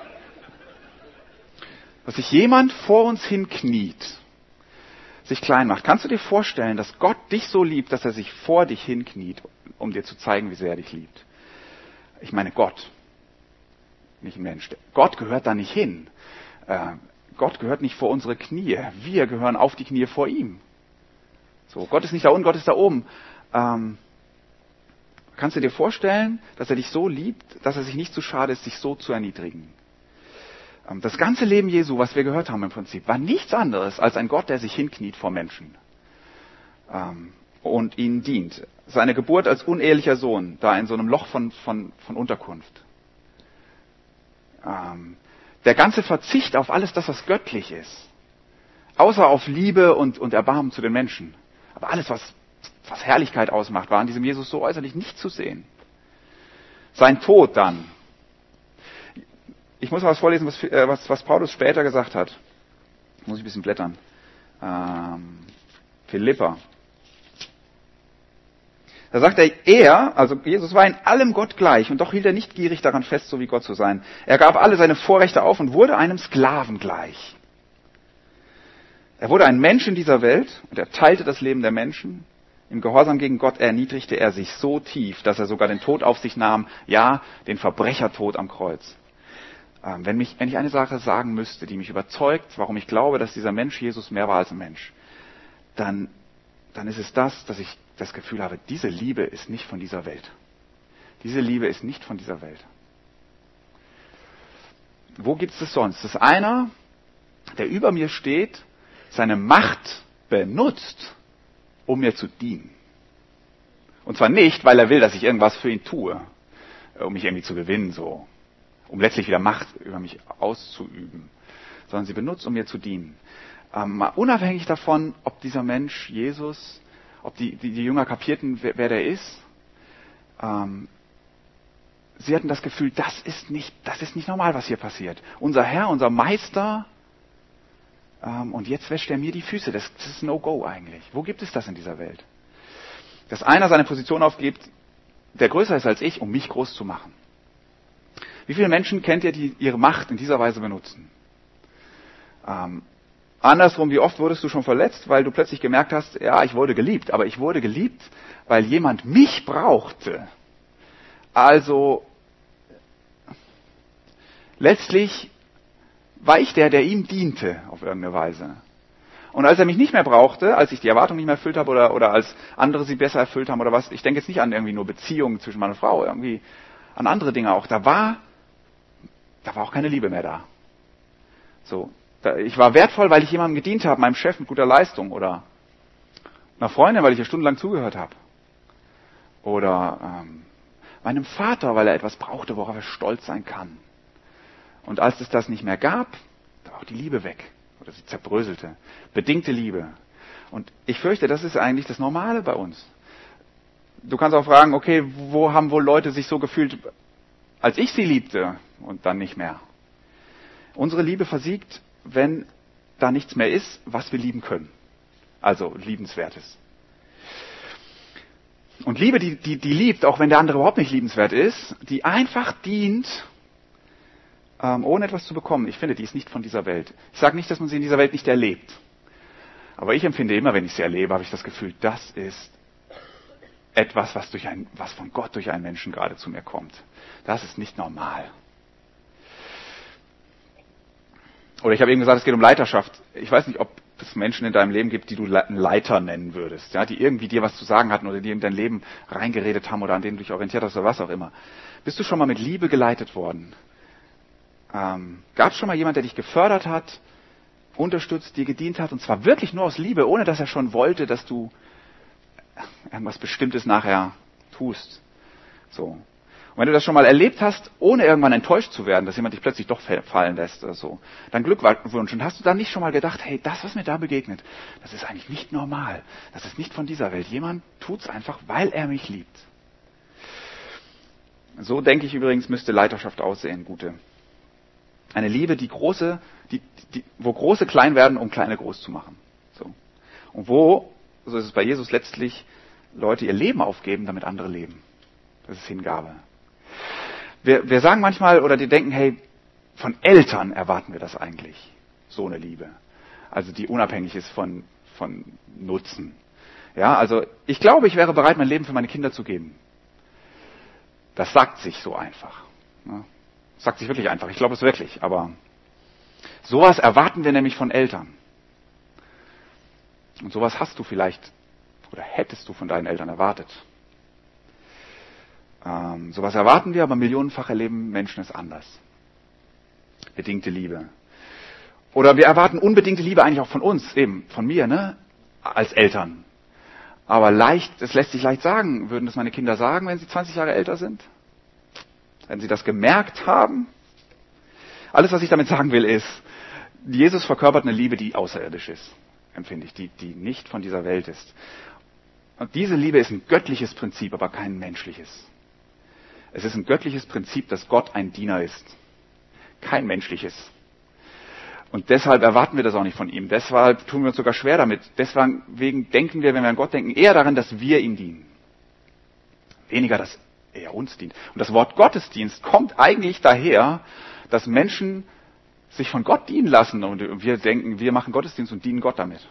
dass sich jemand vor uns hinkniet, sich klein macht. Kannst du dir vorstellen, dass Gott dich so liebt, dass er sich vor dich hinkniet, um dir zu zeigen, wie sehr er dich liebt? Ich meine Gott, nicht ein Mensch. Gott gehört da nicht hin. Äh, Gott gehört nicht vor unsere Knie. Wir gehören auf die Knie vor ihm. So, Gott ist nicht da unten, Gott ist da oben. Ähm, kannst du dir vorstellen, dass er dich so liebt, dass er sich nicht zu schade ist, sich so zu erniedrigen? Das ganze Leben Jesu, was wir gehört haben im Prinzip, war nichts anderes als ein Gott, der sich hinkniet vor Menschen ähm, und ihnen dient. Seine Geburt als unehelicher Sohn, da in so einem Loch von, von, von Unterkunft. Ähm, der ganze Verzicht auf alles das, was göttlich ist. Außer auf Liebe und, und Erbarmen zu den Menschen. Aber alles, was, was Herrlichkeit ausmacht, war an diesem Jesus so äußerlich nicht zu sehen. Sein Tod dann. Ich muss mal was vorlesen, was, was, was Paulus später gesagt hat. Muss ich ein bisschen blättern. Ähm, Philipper. Da sagt er, er, also Jesus war in allem Gott gleich und doch hielt er nicht gierig daran fest, so wie Gott zu sein. Er gab alle seine Vorrechte auf und wurde einem Sklaven gleich. Er wurde ein Mensch in dieser Welt und er teilte das Leben der Menschen. Im Gehorsam gegen Gott erniedrigte er sich so tief, dass er sogar den Tod auf sich nahm, ja, den Verbrechertod am Kreuz. Wenn, mich, wenn ich eine Sache sagen müsste, die mich überzeugt, warum ich glaube, dass dieser Mensch Jesus mehr war als ein Mensch, dann, dann ist es das, dass ich das Gefühl habe, diese Liebe ist nicht von dieser Welt. Diese Liebe ist nicht von dieser Welt. Wo gibt es das sonst? Das ist einer, der über mir steht, seine Macht benutzt, um mir zu dienen. Und zwar nicht, weil er will, dass ich irgendwas für ihn tue, um mich irgendwie zu gewinnen, so, um letztlich wieder Macht über mich auszuüben, sondern sie benutzt, um mir zu dienen. Ähm, mal unabhängig davon, ob dieser Mensch, Jesus, ob die, die, die Jünger kapierten, wer, wer der ist, ähm, sie hatten das Gefühl, das ist nicht, das ist nicht normal, was hier passiert. Unser Herr, unser Meister, ähm, und jetzt wäscht er mir die Füße. Das, das ist No-Go eigentlich. Wo gibt es das in dieser Welt? Dass einer seine Position aufgibt, der größer ist als ich, um mich groß zu machen. Wie viele Menschen kennt ihr, die ihre Macht in dieser Weise benutzen? Ähm, andersrum, wie oft wurdest du schon verletzt, weil du plötzlich gemerkt hast, ja, ich wurde geliebt, aber ich wurde geliebt, weil jemand mich brauchte. Also, letztlich war ich der, der ihm diente, auf irgendeine Weise. Und als er mich nicht mehr brauchte, als ich die Erwartung nicht mehr erfüllt habe oder, oder als andere sie besser erfüllt haben oder was, ich denke jetzt nicht an irgendwie nur Beziehungen zwischen Mann und Frau, irgendwie an andere Dinge auch, da war, da war auch keine Liebe mehr da. So, da, ich war wertvoll, weil ich jemandem gedient habe, meinem Chef mit guter Leistung oder einer Freundin, weil ich ihr stundenlang zugehört habe. Oder ähm, meinem Vater, weil er etwas brauchte, worauf er stolz sein kann. Und als es das nicht mehr gab, da war auch die Liebe weg. Oder sie zerbröselte. Bedingte Liebe. Und ich fürchte, das ist eigentlich das Normale bei uns. Du kannst auch fragen, okay, wo haben wohl Leute sich so gefühlt, als ich sie liebte und dann nicht mehr? Unsere Liebe versiegt, wenn da nichts mehr ist, was wir lieben können. Also Liebenswertes. Und Liebe, die, die, die liebt, auch wenn der andere überhaupt nicht liebenswert ist, die einfach dient, ähm, ohne etwas zu bekommen. Ich finde, die ist nicht von dieser Welt. Ich sage nicht, dass man sie in dieser Welt nicht erlebt. Aber ich empfinde immer, wenn ich sie erlebe, habe ich das Gefühl, das ist etwas, was, durch ein, was von Gott durch einen Menschen gerade zu mir kommt. Das ist nicht normal. Oder ich habe eben gesagt, es geht um Leiterschaft. Ich weiß nicht, ob es Menschen in deinem Leben gibt, die du einen Leiter nennen würdest, ja, die irgendwie dir was zu sagen hatten oder die in dein Leben reingeredet haben oder an denen du dich orientiert hast oder was auch immer. Bist du schon mal mit Liebe geleitet worden? Ähm, Gab es schon mal jemand, der dich gefördert hat, unterstützt, dir gedient hat, und zwar wirklich nur aus Liebe, ohne dass er schon wollte, dass du irgendwas Bestimmtes nachher tust? So. Und wenn du das schon mal erlebt hast, ohne irgendwann enttäuscht zu werden, dass jemand dich plötzlich doch fallen lässt oder so, dann Glückwunsch. Und hast du dann nicht schon mal gedacht, hey, das, was mir da begegnet, das ist eigentlich nicht normal. Das ist nicht von dieser Welt. Jemand tut's einfach, weil er mich liebt. So denke ich übrigens, müsste Leiterschaft aussehen, gute. Eine Liebe, die große, die, die, wo Große klein werden, um Kleine groß zu machen. So. Und wo, so ist es bei Jesus letztlich, Leute ihr Leben aufgeben, damit andere leben. Das ist Hingabe. Wir, wir sagen manchmal, oder die denken, hey, von Eltern erwarten wir das eigentlich. So eine Liebe. Also die unabhängig ist von, von Nutzen. Ja, also ich glaube, ich wäre bereit, mein Leben für meine Kinder zu geben. Das sagt sich so einfach. Ja, das sagt sich wirklich einfach. Ich glaube es wirklich. Aber sowas erwarten wir nämlich von Eltern. Und sowas hast du vielleicht, oder hättest du von deinen Eltern erwartet. Ähm, sowas erwarten wir, aber millionenfach erleben Menschen es anders. Bedingte Liebe. Oder wir erwarten unbedingte Liebe eigentlich auch von uns, eben von mir, ne, als Eltern. Aber leicht, es lässt sich leicht sagen, würden das meine Kinder sagen, wenn sie zwanzig Jahre älter sind? Wenn sie das gemerkt haben? Alles, was ich damit sagen will, ist, Jesus verkörpert eine Liebe, die außerirdisch ist, empfinde ich, die, die nicht von dieser Welt ist. Und diese Liebe ist ein göttliches Prinzip, aber kein menschliches. Es ist ein göttliches Prinzip, dass Gott ein Diener ist. Kein menschliches. Und deshalb erwarten wir das auch nicht von ihm. Deshalb tun wir uns sogar schwer damit. Deswegen denken wir, wenn wir an Gott denken, eher daran, dass wir ihm dienen. Weniger, dass er uns dient. Und das Wort Gottesdienst kommt eigentlich daher, dass Menschen sich von Gott dienen lassen. Und wir denken, wir machen Gottesdienst und dienen Gott damit.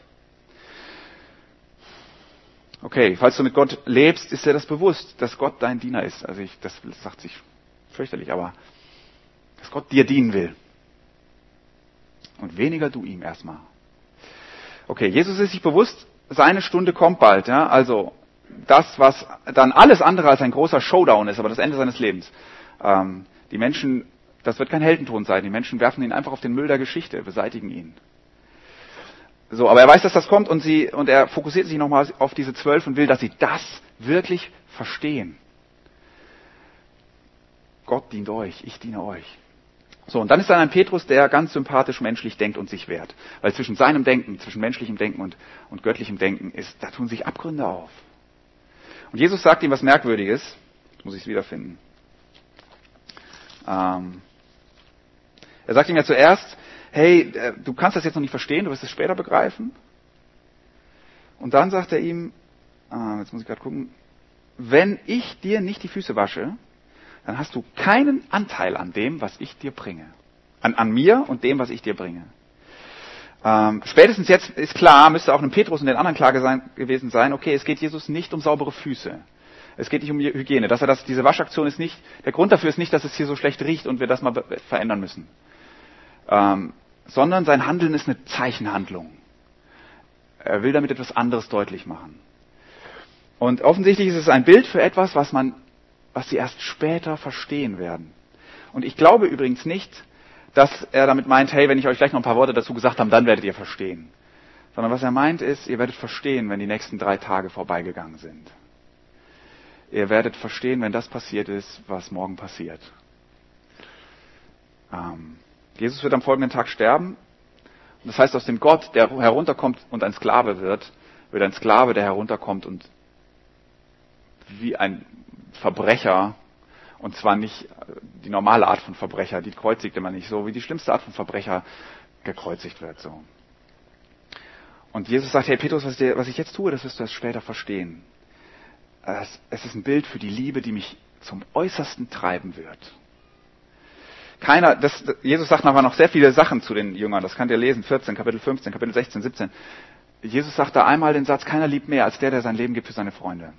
Okay, falls du mit Gott lebst, ist dir das bewusst, dass Gott dein Diener ist. Also ich, das sagt sich fürchterlich, aber dass Gott dir dienen will. Und weniger du ihm erstmal. Okay, Jesus ist sich bewusst, seine Stunde kommt bald. Ja? Also das, was dann alles andere als ein großer Showdown ist, aber das Ende seines Lebens. Ähm, die Menschen, das wird kein Heldentod sein. Die Menschen werfen ihn einfach auf den Müll der Geschichte, beseitigen ihn. So, aber er weiß, dass das kommt, und sie, und er fokussiert sich nochmal auf diese zwölf und will, dass sie das wirklich verstehen. Gott dient euch, ich diene euch. So, und dann ist da ein Petrus, der ganz sympathisch menschlich denkt und sich wehrt. Weil zwischen seinem Denken, zwischen menschlichem Denken und, und göttlichem Denken ist, da tun sich Abgründe auf. Und Jesus sagt ihm was Merkwürdiges. Jetzt muss ich es wiederfinden. Ähm, er sagt ihm ja zuerst, hey, du kannst das jetzt noch nicht verstehen, du wirst es später begreifen. Und dann sagt er ihm, ah, jetzt muss ich gerade gucken, wenn ich dir nicht die Füße wasche, dann hast du keinen Anteil an dem, was ich dir bringe. An, an mir und dem, was ich dir bringe. Ähm, spätestens jetzt ist klar, müsste auch einem Petrus und den anderen klar sein, gewesen sein, okay, es geht Jesus nicht um saubere Füße. Es geht nicht um Hygiene. Dass er das, diese Waschaktion ist nicht, der Grund dafür ist nicht, dass es hier so schlecht riecht und wir das mal verändern müssen. Ähm, sondern sein Handeln ist eine Zeichenhandlung. Er will damit etwas anderes deutlich machen. Und offensichtlich ist es ein Bild für etwas, was man, was sie erst später verstehen werden. Und ich glaube übrigens nicht, dass er damit meint, hey, wenn ich euch gleich noch ein paar Worte dazu gesagt habe, dann werdet ihr verstehen. Sondern was er meint ist, ihr werdet verstehen, wenn die nächsten drei Tage vorbeigegangen sind. Ihr werdet verstehen, wenn das passiert ist, was morgen passiert. Ähm, Jesus wird am folgenden Tag sterben. Und das heißt, aus dem Gott, der herunterkommt und ein Sklave wird, wird ein Sklave, der herunterkommt und wie ein Verbrecher, und zwar nicht die normale Art von Verbrecher, die kreuzigte man nicht so, wie die schlimmste Art von Verbrecher gekreuzigt wird. So. Und Jesus sagt, hey Petrus, was, dir, was ich jetzt tue, das wirst du erst später verstehen. Es, es ist ein Bild für die Liebe, die mich zum Äußersten treiben wird. Keiner, das, Jesus sagt nachher noch sehr viele Sachen zu den Jüngern, das könnt ihr lesen, vierzehn, Kapitel fünfzehn, Kapitel sechzehn, siebzehn. Jesus sagt da einmal den Satz, keiner liebt mehr als der, der sein Leben gibt für seine Freunde.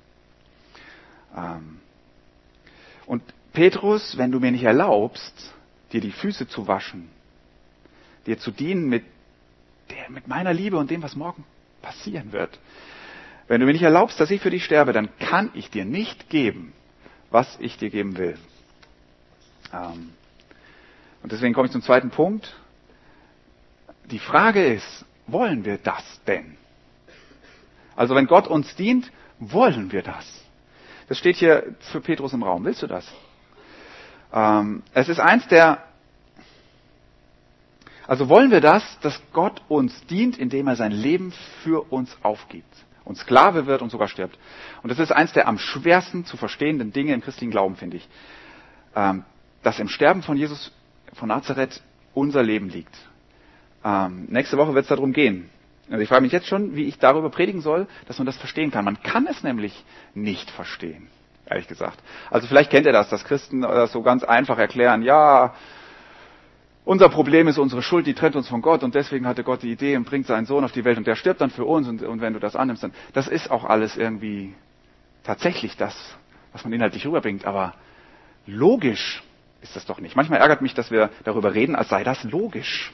Ähm, Und Petrus, wenn du mir nicht erlaubst, dir die Füße zu waschen, dir zu dienen mit, der, mit meiner Liebe und dem, was morgen passieren wird, wenn du mir nicht erlaubst, dass ich für dich sterbe, dann kann ich dir nicht geben, was ich dir geben will. Ähm, und deswegen komme ich zum zweiten Punkt. Die Frage ist, wollen wir das denn? Also wenn Gott uns dient, wollen wir das? Das steht hier für Petrus im Raum. Willst du das? Ähm, es ist eins der, also wollen wir das, dass Gott uns dient, indem er sein Leben für uns aufgibt und Sklave wird und sogar stirbt. Und das ist eins der am schwersten zu verstehenden Dinge im christlichen Glauben, finde ich. Ähm, dass im Sterben von Jesus von Nazareth unser Leben liegt. Ähm, nächste Woche wird es darum gehen. Also ich frage mich jetzt schon, wie ich darüber predigen soll, dass man das verstehen kann. Man kann es nämlich nicht verstehen, ehrlich gesagt. Also vielleicht kennt ihr das, dass Christen das so ganz einfach erklären, ja, unser Problem ist unsere Schuld, die trennt uns von Gott und deswegen hatte Gott die Idee und bringt seinen Sohn auf die Welt und der stirbt dann für uns und, und wenn du das annimmst, dann, das ist auch alles irgendwie tatsächlich das, was man inhaltlich rüberbringt, aber logisch ist das doch nicht. Manchmal ärgert mich, dass wir darüber reden, als sei das logisch.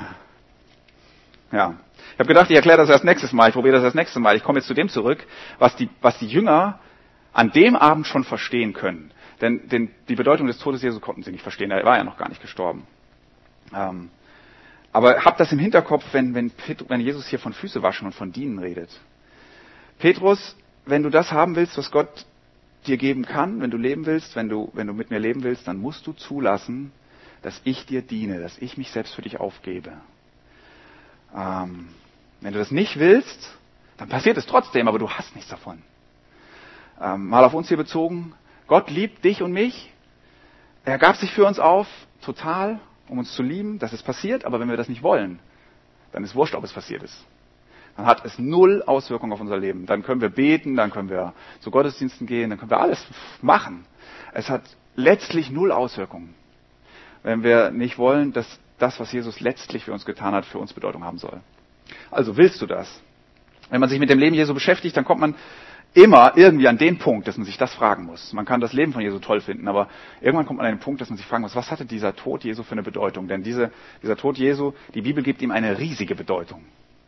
Ja. Ich habe gedacht, ich erkläre das erst nächstes Mal, ich probiere das erst nächstes Mal. Ich komme jetzt zu dem zurück, was die, was die Jünger an dem Abend schon verstehen können. Denn, denn die Bedeutung des Todes Jesu konnten sie nicht verstehen, er war ja noch gar nicht gestorben. Ähm, aber habt das im Hinterkopf, wenn, wenn, wenn Jesus hier von Füße waschen und von Dienen redet. Petrus, wenn du das haben willst, was Gott dir geben kann, wenn du leben willst, wenn du, wenn du mit mir leben willst, dann musst du zulassen, dass ich dir diene, dass ich mich selbst für dich aufgebe. Ähm, wenn du das nicht willst, dann passiert es trotzdem, aber du hast nichts davon. Ähm, mal auf uns hier bezogen, Gott liebt dich und mich. Er gab sich für uns auf, total, um uns zu lieben. Das ist passiert, aber wenn wir das nicht wollen, dann ist wurscht, ob es passiert ist. Dann hat es null Auswirkungen auf unser Leben. Dann können wir beten, dann können wir zu Gottesdiensten gehen, dann können wir alles machen. Es hat letztlich null Auswirkungen, wenn wir nicht wollen, dass das, was Jesus letztlich für uns getan hat, für uns Bedeutung haben soll. Also willst du das? Wenn man sich mit dem Leben Jesu beschäftigt, dann kommt man immer irgendwie an den Punkt, dass man sich das fragen muss. Man kann das Leben von Jesu toll finden, aber irgendwann kommt man an den Punkt, dass man sich fragen muss, was hatte dieser Tod Jesu für eine Bedeutung? Denn diese, dieser Tod Jesu, die Bibel gibt ihm eine riesige Bedeutung.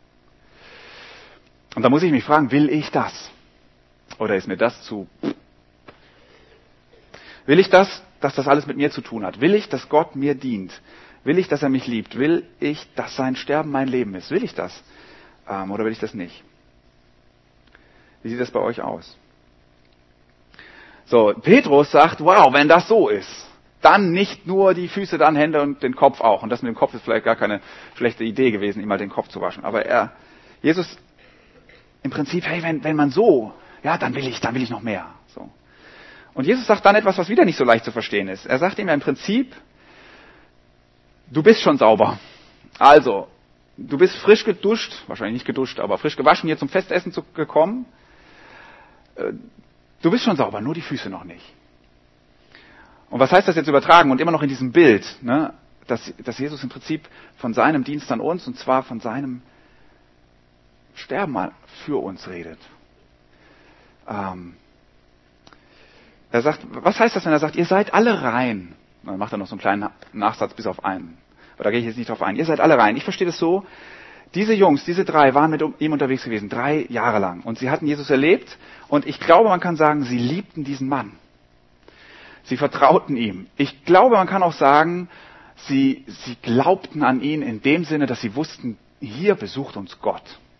Und da muss ich mich fragen, will ich das? Oder ist mir das zu... Will ich das, dass das alles mit mir zu tun hat? Will ich, dass Gott mir dient? Will ich, dass er mich liebt? Will ich, dass sein Sterben mein Leben ist? Will ich das? Ähm, oder will ich das nicht? Wie sieht das bei euch aus? So, Petrus sagt, wow, wenn das so ist, dann nicht nur die Füße, dann Hände und den Kopf auch. Und das mit dem Kopf ist vielleicht gar keine schlechte Idee gewesen, ihm mal den Kopf zu waschen. Aber er, Jesus, im Prinzip, hey, wenn, wenn man so, ja, dann will ich, dann will ich noch mehr. So. Und Jesus sagt dann etwas, was wieder nicht so leicht zu verstehen ist. Er sagt ihm ja im Prinzip, du bist schon sauber. Also, du bist frisch geduscht, wahrscheinlich nicht geduscht, aber frisch gewaschen hier zum Festessen zu, gekommen. Du bist schon sauber, nur die Füße noch nicht. Und was heißt das jetzt übertragen? Und immer noch in diesem Bild, ne, dass, dass Jesus im Prinzip von seinem Dienst an uns, und zwar von seinem Sterben mal für uns redet. Ähm, er sagt, was heißt das, wenn er sagt, ihr seid alle rein? Dann macht er noch so einen kleinen Nachsatz bis auf einen. Aber da gehe ich jetzt nicht drauf ein. Ihr seid alle rein. Ich verstehe das so, diese Jungs, diese drei waren mit ihm unterwegs gewesen, drei Jahre lang. Und sie hatten Jesus erlebt. Und ich glaube, man kann sagen, sie liebten diesen Mann. Sie vertrauten ihm. Ich glaube, man kann auch sagen, sie, sie glaubten an ihn in dem Sinne, dass sie wussten, hier besucht uns Gott.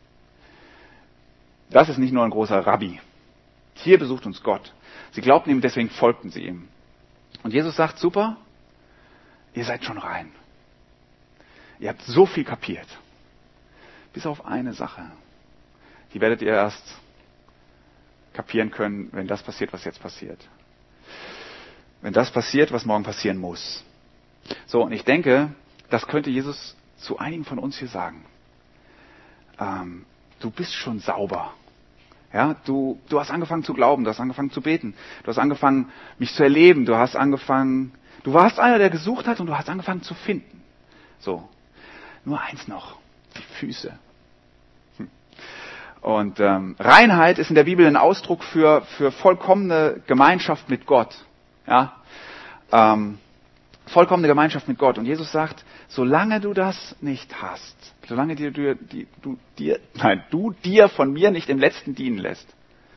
Das ist nicht nur ein großer Rabbi. Hier besucht uns Gott. Sie glaubten ihm, deswegen folgten sie ihm. Und Jesus sagt, super, ihr seid schon rein. Ihr habt so viel kapiert. Bis auf eine Sache. Die werdet ihr erst kapieren können, wenn das passiert, was jetzt passiert. Wenn das passiert, was morgen passieren muss. So, und ich denke, das könnte Jesus zu einigen von uns hier sagen. Ähm, du bist schon sauber. Ja, du, du hast angefangen zu glauben, du hast angefangen zu beten, du hast angefangen, mich zu erleben, du hast angefangen, du warst einer, der gesucht hat und du hast angefangen zu finden. So, nur eins noch, die Füße. Hm. Und ähm, Reinheit ist in der Bibel ein Ausdruck für, für vollkommene Gemeinschaft mit Gott. Ja, ähm, vollkommene Gemeinschaft mit Gott. Und Jesus sagt, solange du das nicht hast, solange dir, du, die, du, dir, nein, du dir von mir nicht im Letzten dienen lässt,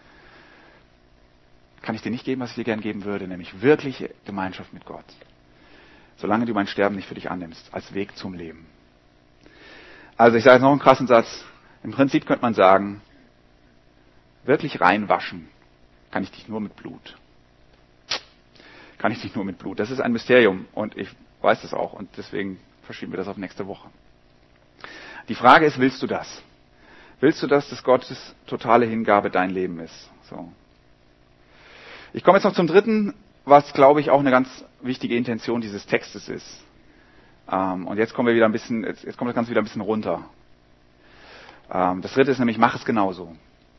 kann ich dir nicht geben, was ich dir gern geben würde, nämlich wirkliche Gemeinschaft mit Gott. Solange du mein Sterben nicht für dich annimmst, als Weg zum Leben. Also ich sage jetzt noch einen krassen Satz. Im Prinzip könnte man sagen, wirklich reinwaschen kann ich dich nur mit Blut. Kann ich dich nur mit Blut. Das ist ein Mysterium und ich weiß das auch und deswegen verschieben wir das auf nächste Woche. Die Frage ist, willst du das? Willst du das, dass Gottes totale Hingabe dein Leben ist? So. Ich komme jetzt noch zum dritten, was glaube ich auch eine ganz wichtige Intention dieses Textes ist. Ähm, und jetzt kommen wir wieder ein bisschen, jetzt, jetzt kommt das Ganze wieder ein bisschen runter. Ähm, das dritte ist nämlich, mach es genauso.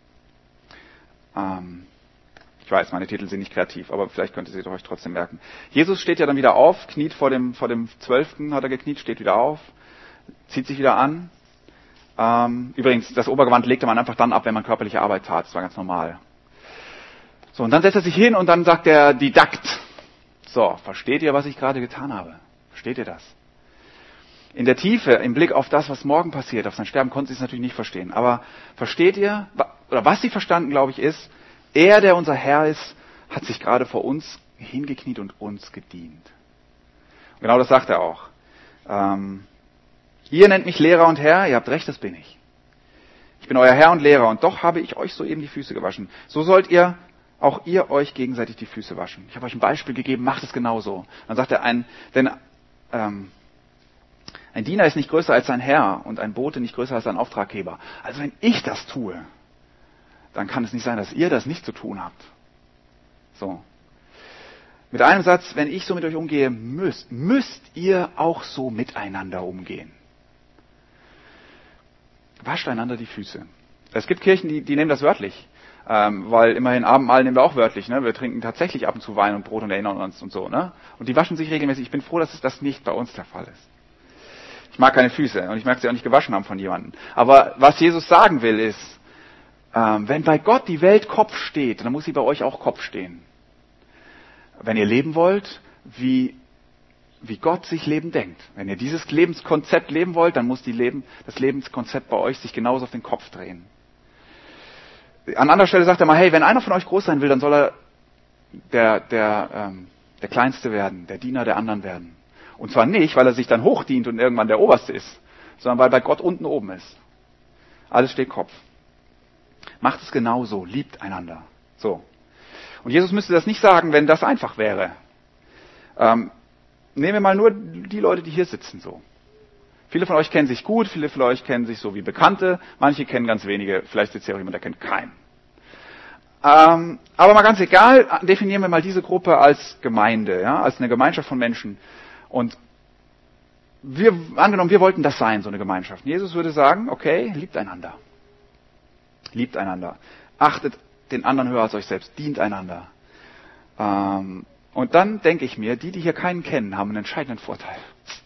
Ähm, Ich weiß, meine Titel sind nicht kreativ, aber vielleicht könnt ihr sie euch trotzdem merken. Jesus steht ja dann wieder auf, kniet vor dem, vor dem Zwölften, hat er gekniet, steht wieder auf, zieht sich wieder an. Ähm, übrigens, das Obergewand legte man einfach dann ab, wenn man körperliche Arbeit tat. Das war ganz normal. So, und dann setzt er sich hin und dann sagt der Didakt, so, versteht ihr, was ich gerade getan habe? Versteht ihr das? In der Tiefe, im Blick auf das, was morgen passiert, auf sein Sterben, konnten sie es natürlich nicht verstehen. Aber versteht ihr, oder was sie verstanden, glaube ich, ist, er, der unser Herr ist, hat sich gerade vor uns hingekniet und uns gedient. Und genau das sagt er auch. Ähm, ihr nennt mich Lehrer und Herr, ihr habt recht, das bin ich. Ich bin euer Herr und Lehrer und doch habe ich euch soeben die Füße gewaschen. So sollt ihr, auch ihr euch gegenseitig die Füße waschen. Ich habe euch ein Beispiel gegeben, macht es genauso. Dann sagt er, ein, denn ähm, ein Diener ist nicht größer als sein Herr und ein Bote nicht größer als sein Auftraggeber. Also wenn ich das tue, dann kann es nicht sein, dass ihr das nicht zu tun habt. So. Mit einem Satz, wenn ich so mit euch umgehe, müsst, müsst ihr auch so miteinander umgehen. Wascht einander die Füße. Es gibt Kirchen, die, die nehmen das wörtlich. Ähm, weil immerhin Abendmahl nehmen wir auch wörtlich. Ne? Wir trinken tatsächlich ab und zu Wein und Brot und erinnern uns und so. Ne? Und die waschen sich regelmäßig. Ich bin froh, dass es das nicht bei uns der Fall ist. Ich mag keine Füße und ich mag sie auch nicht gewaschen haben von jemandem. Aber was Jesus sagen will ist, ähm, wenn bei Gott die Welt Kopf steht, dann muss sie bei euch auch Kopf stehen. Wenn ihr leben wollt, wie, wie Gott sich Leben denkt. Wenn ihr dieses Lebenskonzept leben wollt, dann muss die Leben, das Lebenskonzept bei euch sich genauso auf den Kopf drehen. An anderer Stelle sagt er mal, hey, wenn einer von euch groß sein will, dann soll er der, der, ähm, der Kleinste werden, der Diener der anderen werden. Und zwar nicht, weil er sich dann hochdient und irgendwann der Oberste ist, sondern weil bei Gott unten oben ist. Alles steht Kopf. Macht es genauso, liebt einander. So. Und Jesus müsste das nicht sagen, wenn das einfach wäre. Ähm, nehmen wir mal nur die Leute, die hier sitzen so. Viele von euch kennen sich gut, viele von euch kennen sich so wie Bekannte, manche kennen ganz wenige, vielleicht sitzt hier auch jemand, der kennt keinen. Ähm, aber mal ganz egal, definieren wir mal diese Gruppe als Gemeinde, ja, als eine Gemeinschaft von Menschen. Und wir, angenommen, wir wollten das sein, so eine Gemeinschaft. Jesus würde sagen, okay, liebt einander. Liebt einander. Achtet den anderen höher als euch selbst. Dient einander. Ähm, und dann denke ich mir, die, die hier keinen kennen, haben einen entscheidenden Vorteil.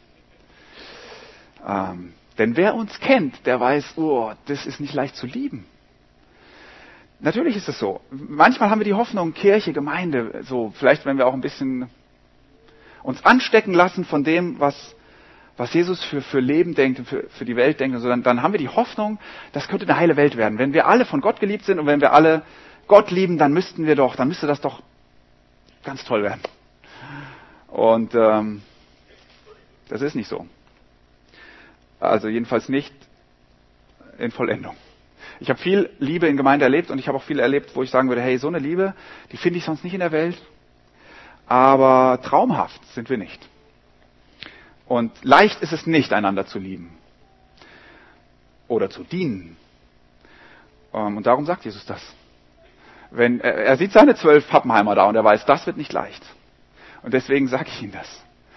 Ähm, denn wer uns kennt, der weiß, oh, das ist nicht leicht zu lieben. Natürlich ist es so. Manchmal haben wir die Hoffnung, Kirche, Gemeinde, so, vielleicht wenn wir auch ein bisschen uns anstecken lassen von dem, was, was Jesus für, für Leben denkt und für, für die Welt denkt, und so, dann, dann haben wir die Hoffnung, das könnte eine heile Welt werden. Wenn wir alle von Gott geliebt sind und wenn wir alle Gott lieben, dann müssten wir doch, dann müsste das doch ganz toll werden. Und ähm, das ist nicht so. Also jedenfalls nicht in Vollendung. Ich habe viel Liebe in Gemeinde erlebt und ich habe auch viel erlebt, wo ich sagen würde, hey, so eine Liebe, die finde ich sonst nicht in der Welt. Aber traumhaft sind wir nicht. Und leicht ist es nicht, einander zu lieben. Oder zu dienen. Und darum sagt Jesus das. Wenn, er sieht seine zwölf Pappenheimer da und er weiß, das wird nicht leicht. Und deswegen sage ich ihm das.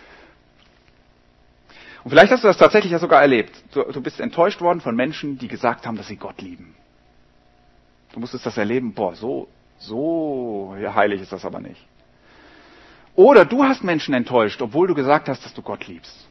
Und vielleicht hast du das tatsächlich ja sogar erlebt. Du, du bist enttäuscht worden von Menschen, die gesagt haben, dass sie Gott lieben. Du musstest das erleben, boah, so, so heilig ist das aber nicht. Oder du hast Menschen enttäuscht, obwohl du gesagt hast, dass du Gott liebst.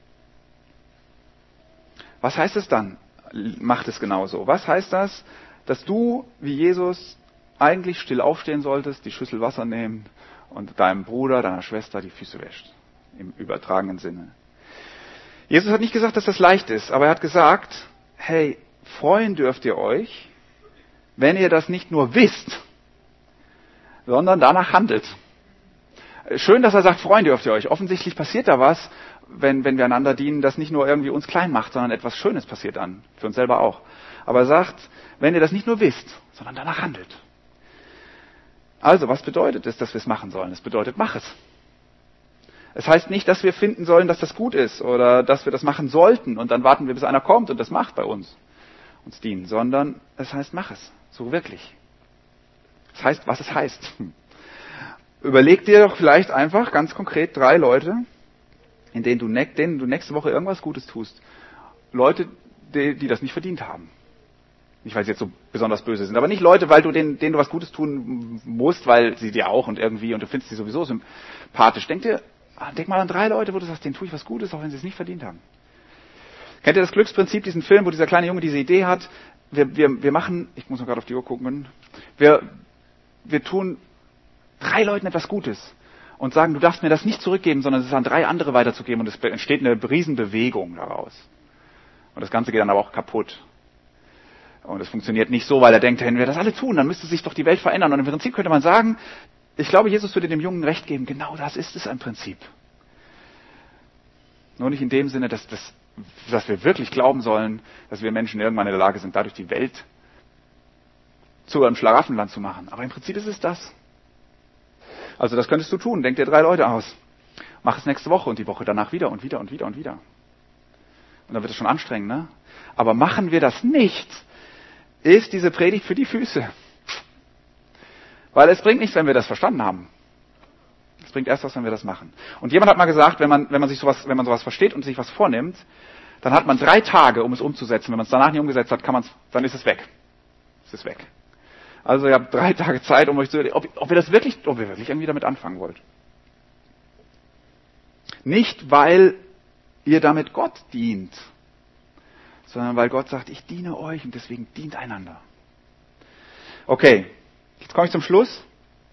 Was heißt es dann? Macht es genauso. Was heißt das, dass du, wie Jesus, eigentlich still aufstehen solltest, die Schüssel Wasser nehmen und deinem Bruder, deiner Schwester die Füße wäscht? Im übertragenen Sinne. Jesus hat nicht gesagt, dass das leicht ist, aber er hat gesagt, hey, freuen dürft ihr euch, wenn ihr das nicht nur wisst, sondern danach handelt. Schön, dass er sagt, freuen dürft ihr euch. Offensichtlich passiert da was, wenn, wenn wir einander dienen, das nicht nur irgendwie uns klein macht, sondern etwas Schönes passiert dann, für uns selber auch. Aber er sagt, wenn ihr das nicht nur wisst, sondern danach handelt. Also, was bedeutet es, dass wir es machen sollen? Es bedeutet, mach es. Es heißt nicht, dass wir finden sollen, dass das gut ist oder dass wir das machen sollten und dann warten wir, bis einer kommt und das macht bei uns, uns dienen, sondern es heißt, mach es, so wirklich. Es heißt, was es heißt. Überleg dir doch vielleicht einfach ganz konkret drei Leute, in denen du, ne- denen du nächste Woche irgendwas Gutes tust. Leute, die, die das nicht verdient haben. Nicht, weil sie jetzt so besonders böse sind, aber nicht Leute, weil du denen, denen du was Gutes tun musst, weil sie dir auch und irgendwie und du findest sie sowieso sympathisch. Denk dir, denk mal an drei Leute, wo du sagst, denen tue ich was Gutes, auch wenn sie es nicht verdient haben. Kennt ihr das Glücksprinzip, diesen Film, wo dieser kleine Junge diese Idee hat, wir, wir, wir machen, ich muss noch gerade auf die Uhr gucken, wir, wir tun drei Leuten etwas Gutes und sagen, du darfst mir das nicht zurückgeben, sondern es ist an drei andere weiterzugeben und es entsteht eine Riesenbewegung daraus. Und das Ganze geht dann aber auch kaputt. Und es funktioniert nicht so, weil er denkt, wenn wir das alle tun, dann müsste sich doch die Welt verändern. Und im Prinzip könnte man sagen, ich glaube, Jesus würde dem Jungen recht geben, genau das ist es im Prinzip. Nur nicht in dem Sinne, dass, dass, dass wir wirklich glauben sollen, dass wir Menschen irgendwann in der Lage sind, dadurch die Welt zu einem Schlaraffenland zu machen. Aber im Prinzip ist es das. Also das könntest du tun. Denk dir drei Leute aus. Mach es nächste Woche und die Woche danach wieder und wieder und wieder und wieder. Und dann wird es schon anstrengend, ne? Aber machen wir das nicht, ist diese Predigt für die Füße. Weil es bringt nichts, wenn wir das verstanden haben. Es bringt erst was, wenn wir das machen. Und jemand hat mal gesagt, wenn man, wenn man sich sowas, wenn man sowas versteht und sich was vornimmt, dann hat man drei Tage, um es umzusetzen. Wenn man es danach nicht umgesetzt hat, kann man es, dann ist es weg. Es ist weg. Also ihr habt drei Tage Zeit, um euch zu, ob, ob ihr das wirklich, ob ihr wirklich irgendwie damit anfangen wollt. Nicht, weil ihr damit Gott dient, sondern weil Gott sagt, ich diene euch und deswegen dient einander. Okay, jetzt komme ich zum Schluss.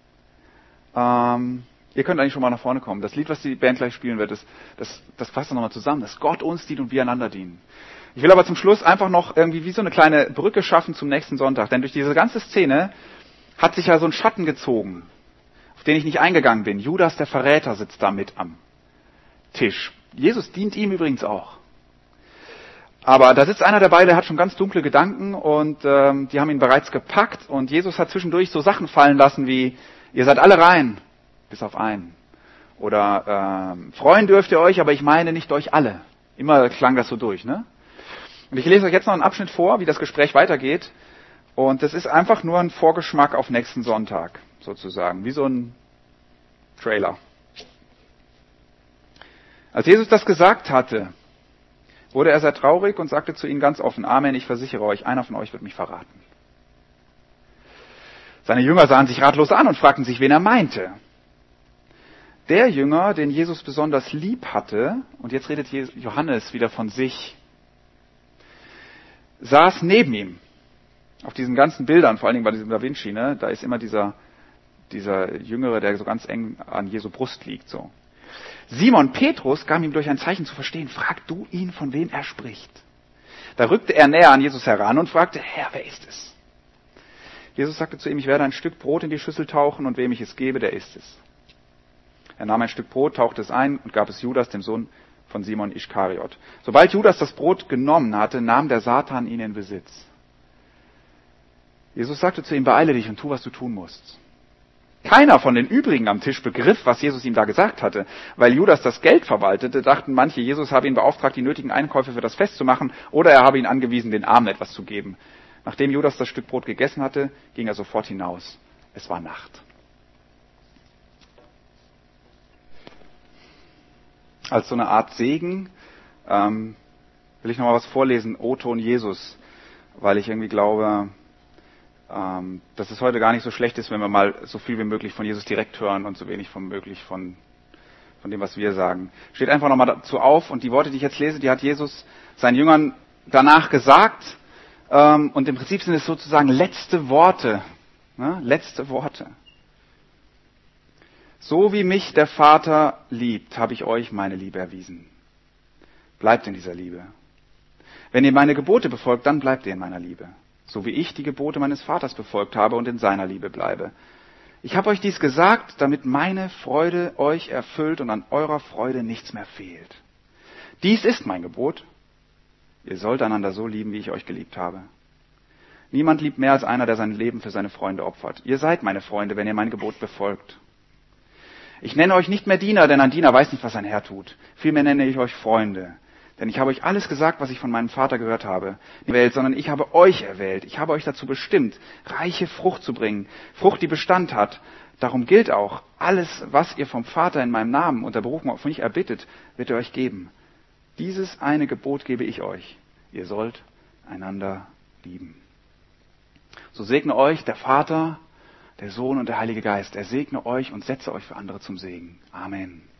Ähm, ihr könnt eigentlich schon mal nach vorne kommen. Das Lied, was die Band gleich spielen wird, das, das, das fasst nochmal zusammen, dass Gott uns dient und wir einander dienen. Ich will aber zum Schluss einfach noch irgendwie wie so eine kleine Brücke schaffen zum nächsten Sonntag. Denn durch diese ganze Szene hat sich ja so ein Schatten gezogen, auf den ich nicht eingegangen bin. Judas, der Verräter, sitzt da mit am Tisch. Jesus dient ihm übrigens auch. Aber da sitzt einer dabei, der hat schon ganz dunkle Gedanken und ähm, die haben ihn bereits gepackt und Jesus hat zwischendurch so Sachen fallen lassen wie, Ihr seid alle rein, bis auf einen. Oder ähm, freuen dürft ihr euch, aber ich meine nicht euch alle. Immer klang das so durch, ne? Und ich lese euch jetzt noch einen Abschnitt vor, wie das Gespräch weitergeht. Und das ist einfach nur ein Vorgeschmack auf nächsten Sonntag, sozusagen, wie so ein Trailer. Als Jesus das gesagt hatte, wurde er sehr traurig und sagte zu ihnen ganz offen, Amen, ich versichere euch, einer von euch wird mich verraten. Seine Jünger sahen sich ratlos an und fragten sich, wen er meinte. Der Jünger, den Jesus besonders lieb hatte, und jetzt redet Johannes wieder von sich, saß neben ihm. Auf diesen ganzen Bildern, vor allen Dingen bei diesem Da Vinci, ne, da ist immer dieser, dieser Jüngere, der so ganz eng an Jesu Brust liegt, so. Simon Petrus gab ihm durch ein Zeichen zu verstehen, frag du ihn, von wem er spricht. Da rückte er näher an Jesus heran und fragte, Herr, wer ist es? Jesus sagte zu ihm, ich werde ein Stück Brot in die Schüssel tauchen und wem ich es gebe, der isst es. Er nahm ein Stück Brot, tauchte es ein und gab es Judas, dem Sohn von Simon Ischkariot. Sobald Judas das Brot genommen hatte, nahm der Satan ihn in Besitz. Jesus sagte zu ihm, beeile dich und tu, was du tun musst. Keiner von den übrigen am Tisch begriff, was Jesus ihm da gesagt hatte. Weil Judas das Geld verwaltete, dachten manche, Jesus habe ihn beauftragt, die nötigen Einkäufe für das Fest zu machen, oder er habe ihn angewiesen, den Armen etwas zu geben. Nachdem Judas das Stück Brot gegessen hatte, ging er sofort hinaus. Es war Nacht. Als so eine Art Segen ähm, will ich noch mal was vorlesen, O-Ton Jesus, weil ich irgendwie glaube, ähm, dass es heute gar nicht so schlecht ist, wenn wir mal so viel wie möglich von Jesus direkt hören und so wenig wie möglich von, von dem, was wir sagen. Steht einfach nochmal dazu auf und die Worte, die ich jetzt lese, die hat Jesus seinen Jüngern danach gesagt ähm, und im Prinzip sind es sozusagen letzte Worte, ne? Letzte Worte. So wie mich der Vater liebt, habe ich euch meine Liebe erwiesen. Bleibt in dieser Liebe. Wenn ihr meine Gebote befolgt, dann bleibt ihr in meiner Liebe. So wie ich die Gebote meines Vaters befolgt habe und in seiner Liebe bleibe. Ich habe euch dies gesagt, damit meine Freude euch erfüllt und an eurer Freude nichts mehr fehlt. Dies ist mein Gebot. Ihr sollt einander so lieben, wie ich euch geliebt habe. Niemand liebt mehr als einer, der sein Leben für seine Freunde opfert. Ihr seid meine Freunde, wenn ihr mein Gebot befolgt. Ich nenne euch nicht mehr Diener, denn ein Diener weiß nicht, was sein Herr tut. Vielmehr nenne ich euch Freunde. Denn ich habe euch alles gesagt, was ich von meinem Vater gehört habe. Nicht erwählt, sondern ich habe euch erwählt. Ich habe euch dazu bestimmt, reiche Frucht zu bringen. Frucht, die Bestand hat. Darum gilt auch, alles, was ihr vom Vater in meinem Namen unter Berufung auf mich erbittet, wird er euch geben. Dieses eine Gebot gebe ich euch. Ihr sollt einander lieben. So segne euch der Vater, der Sohn und der Heilige Geist. Er segne euch und setze euch für andere zum Segen. Amen.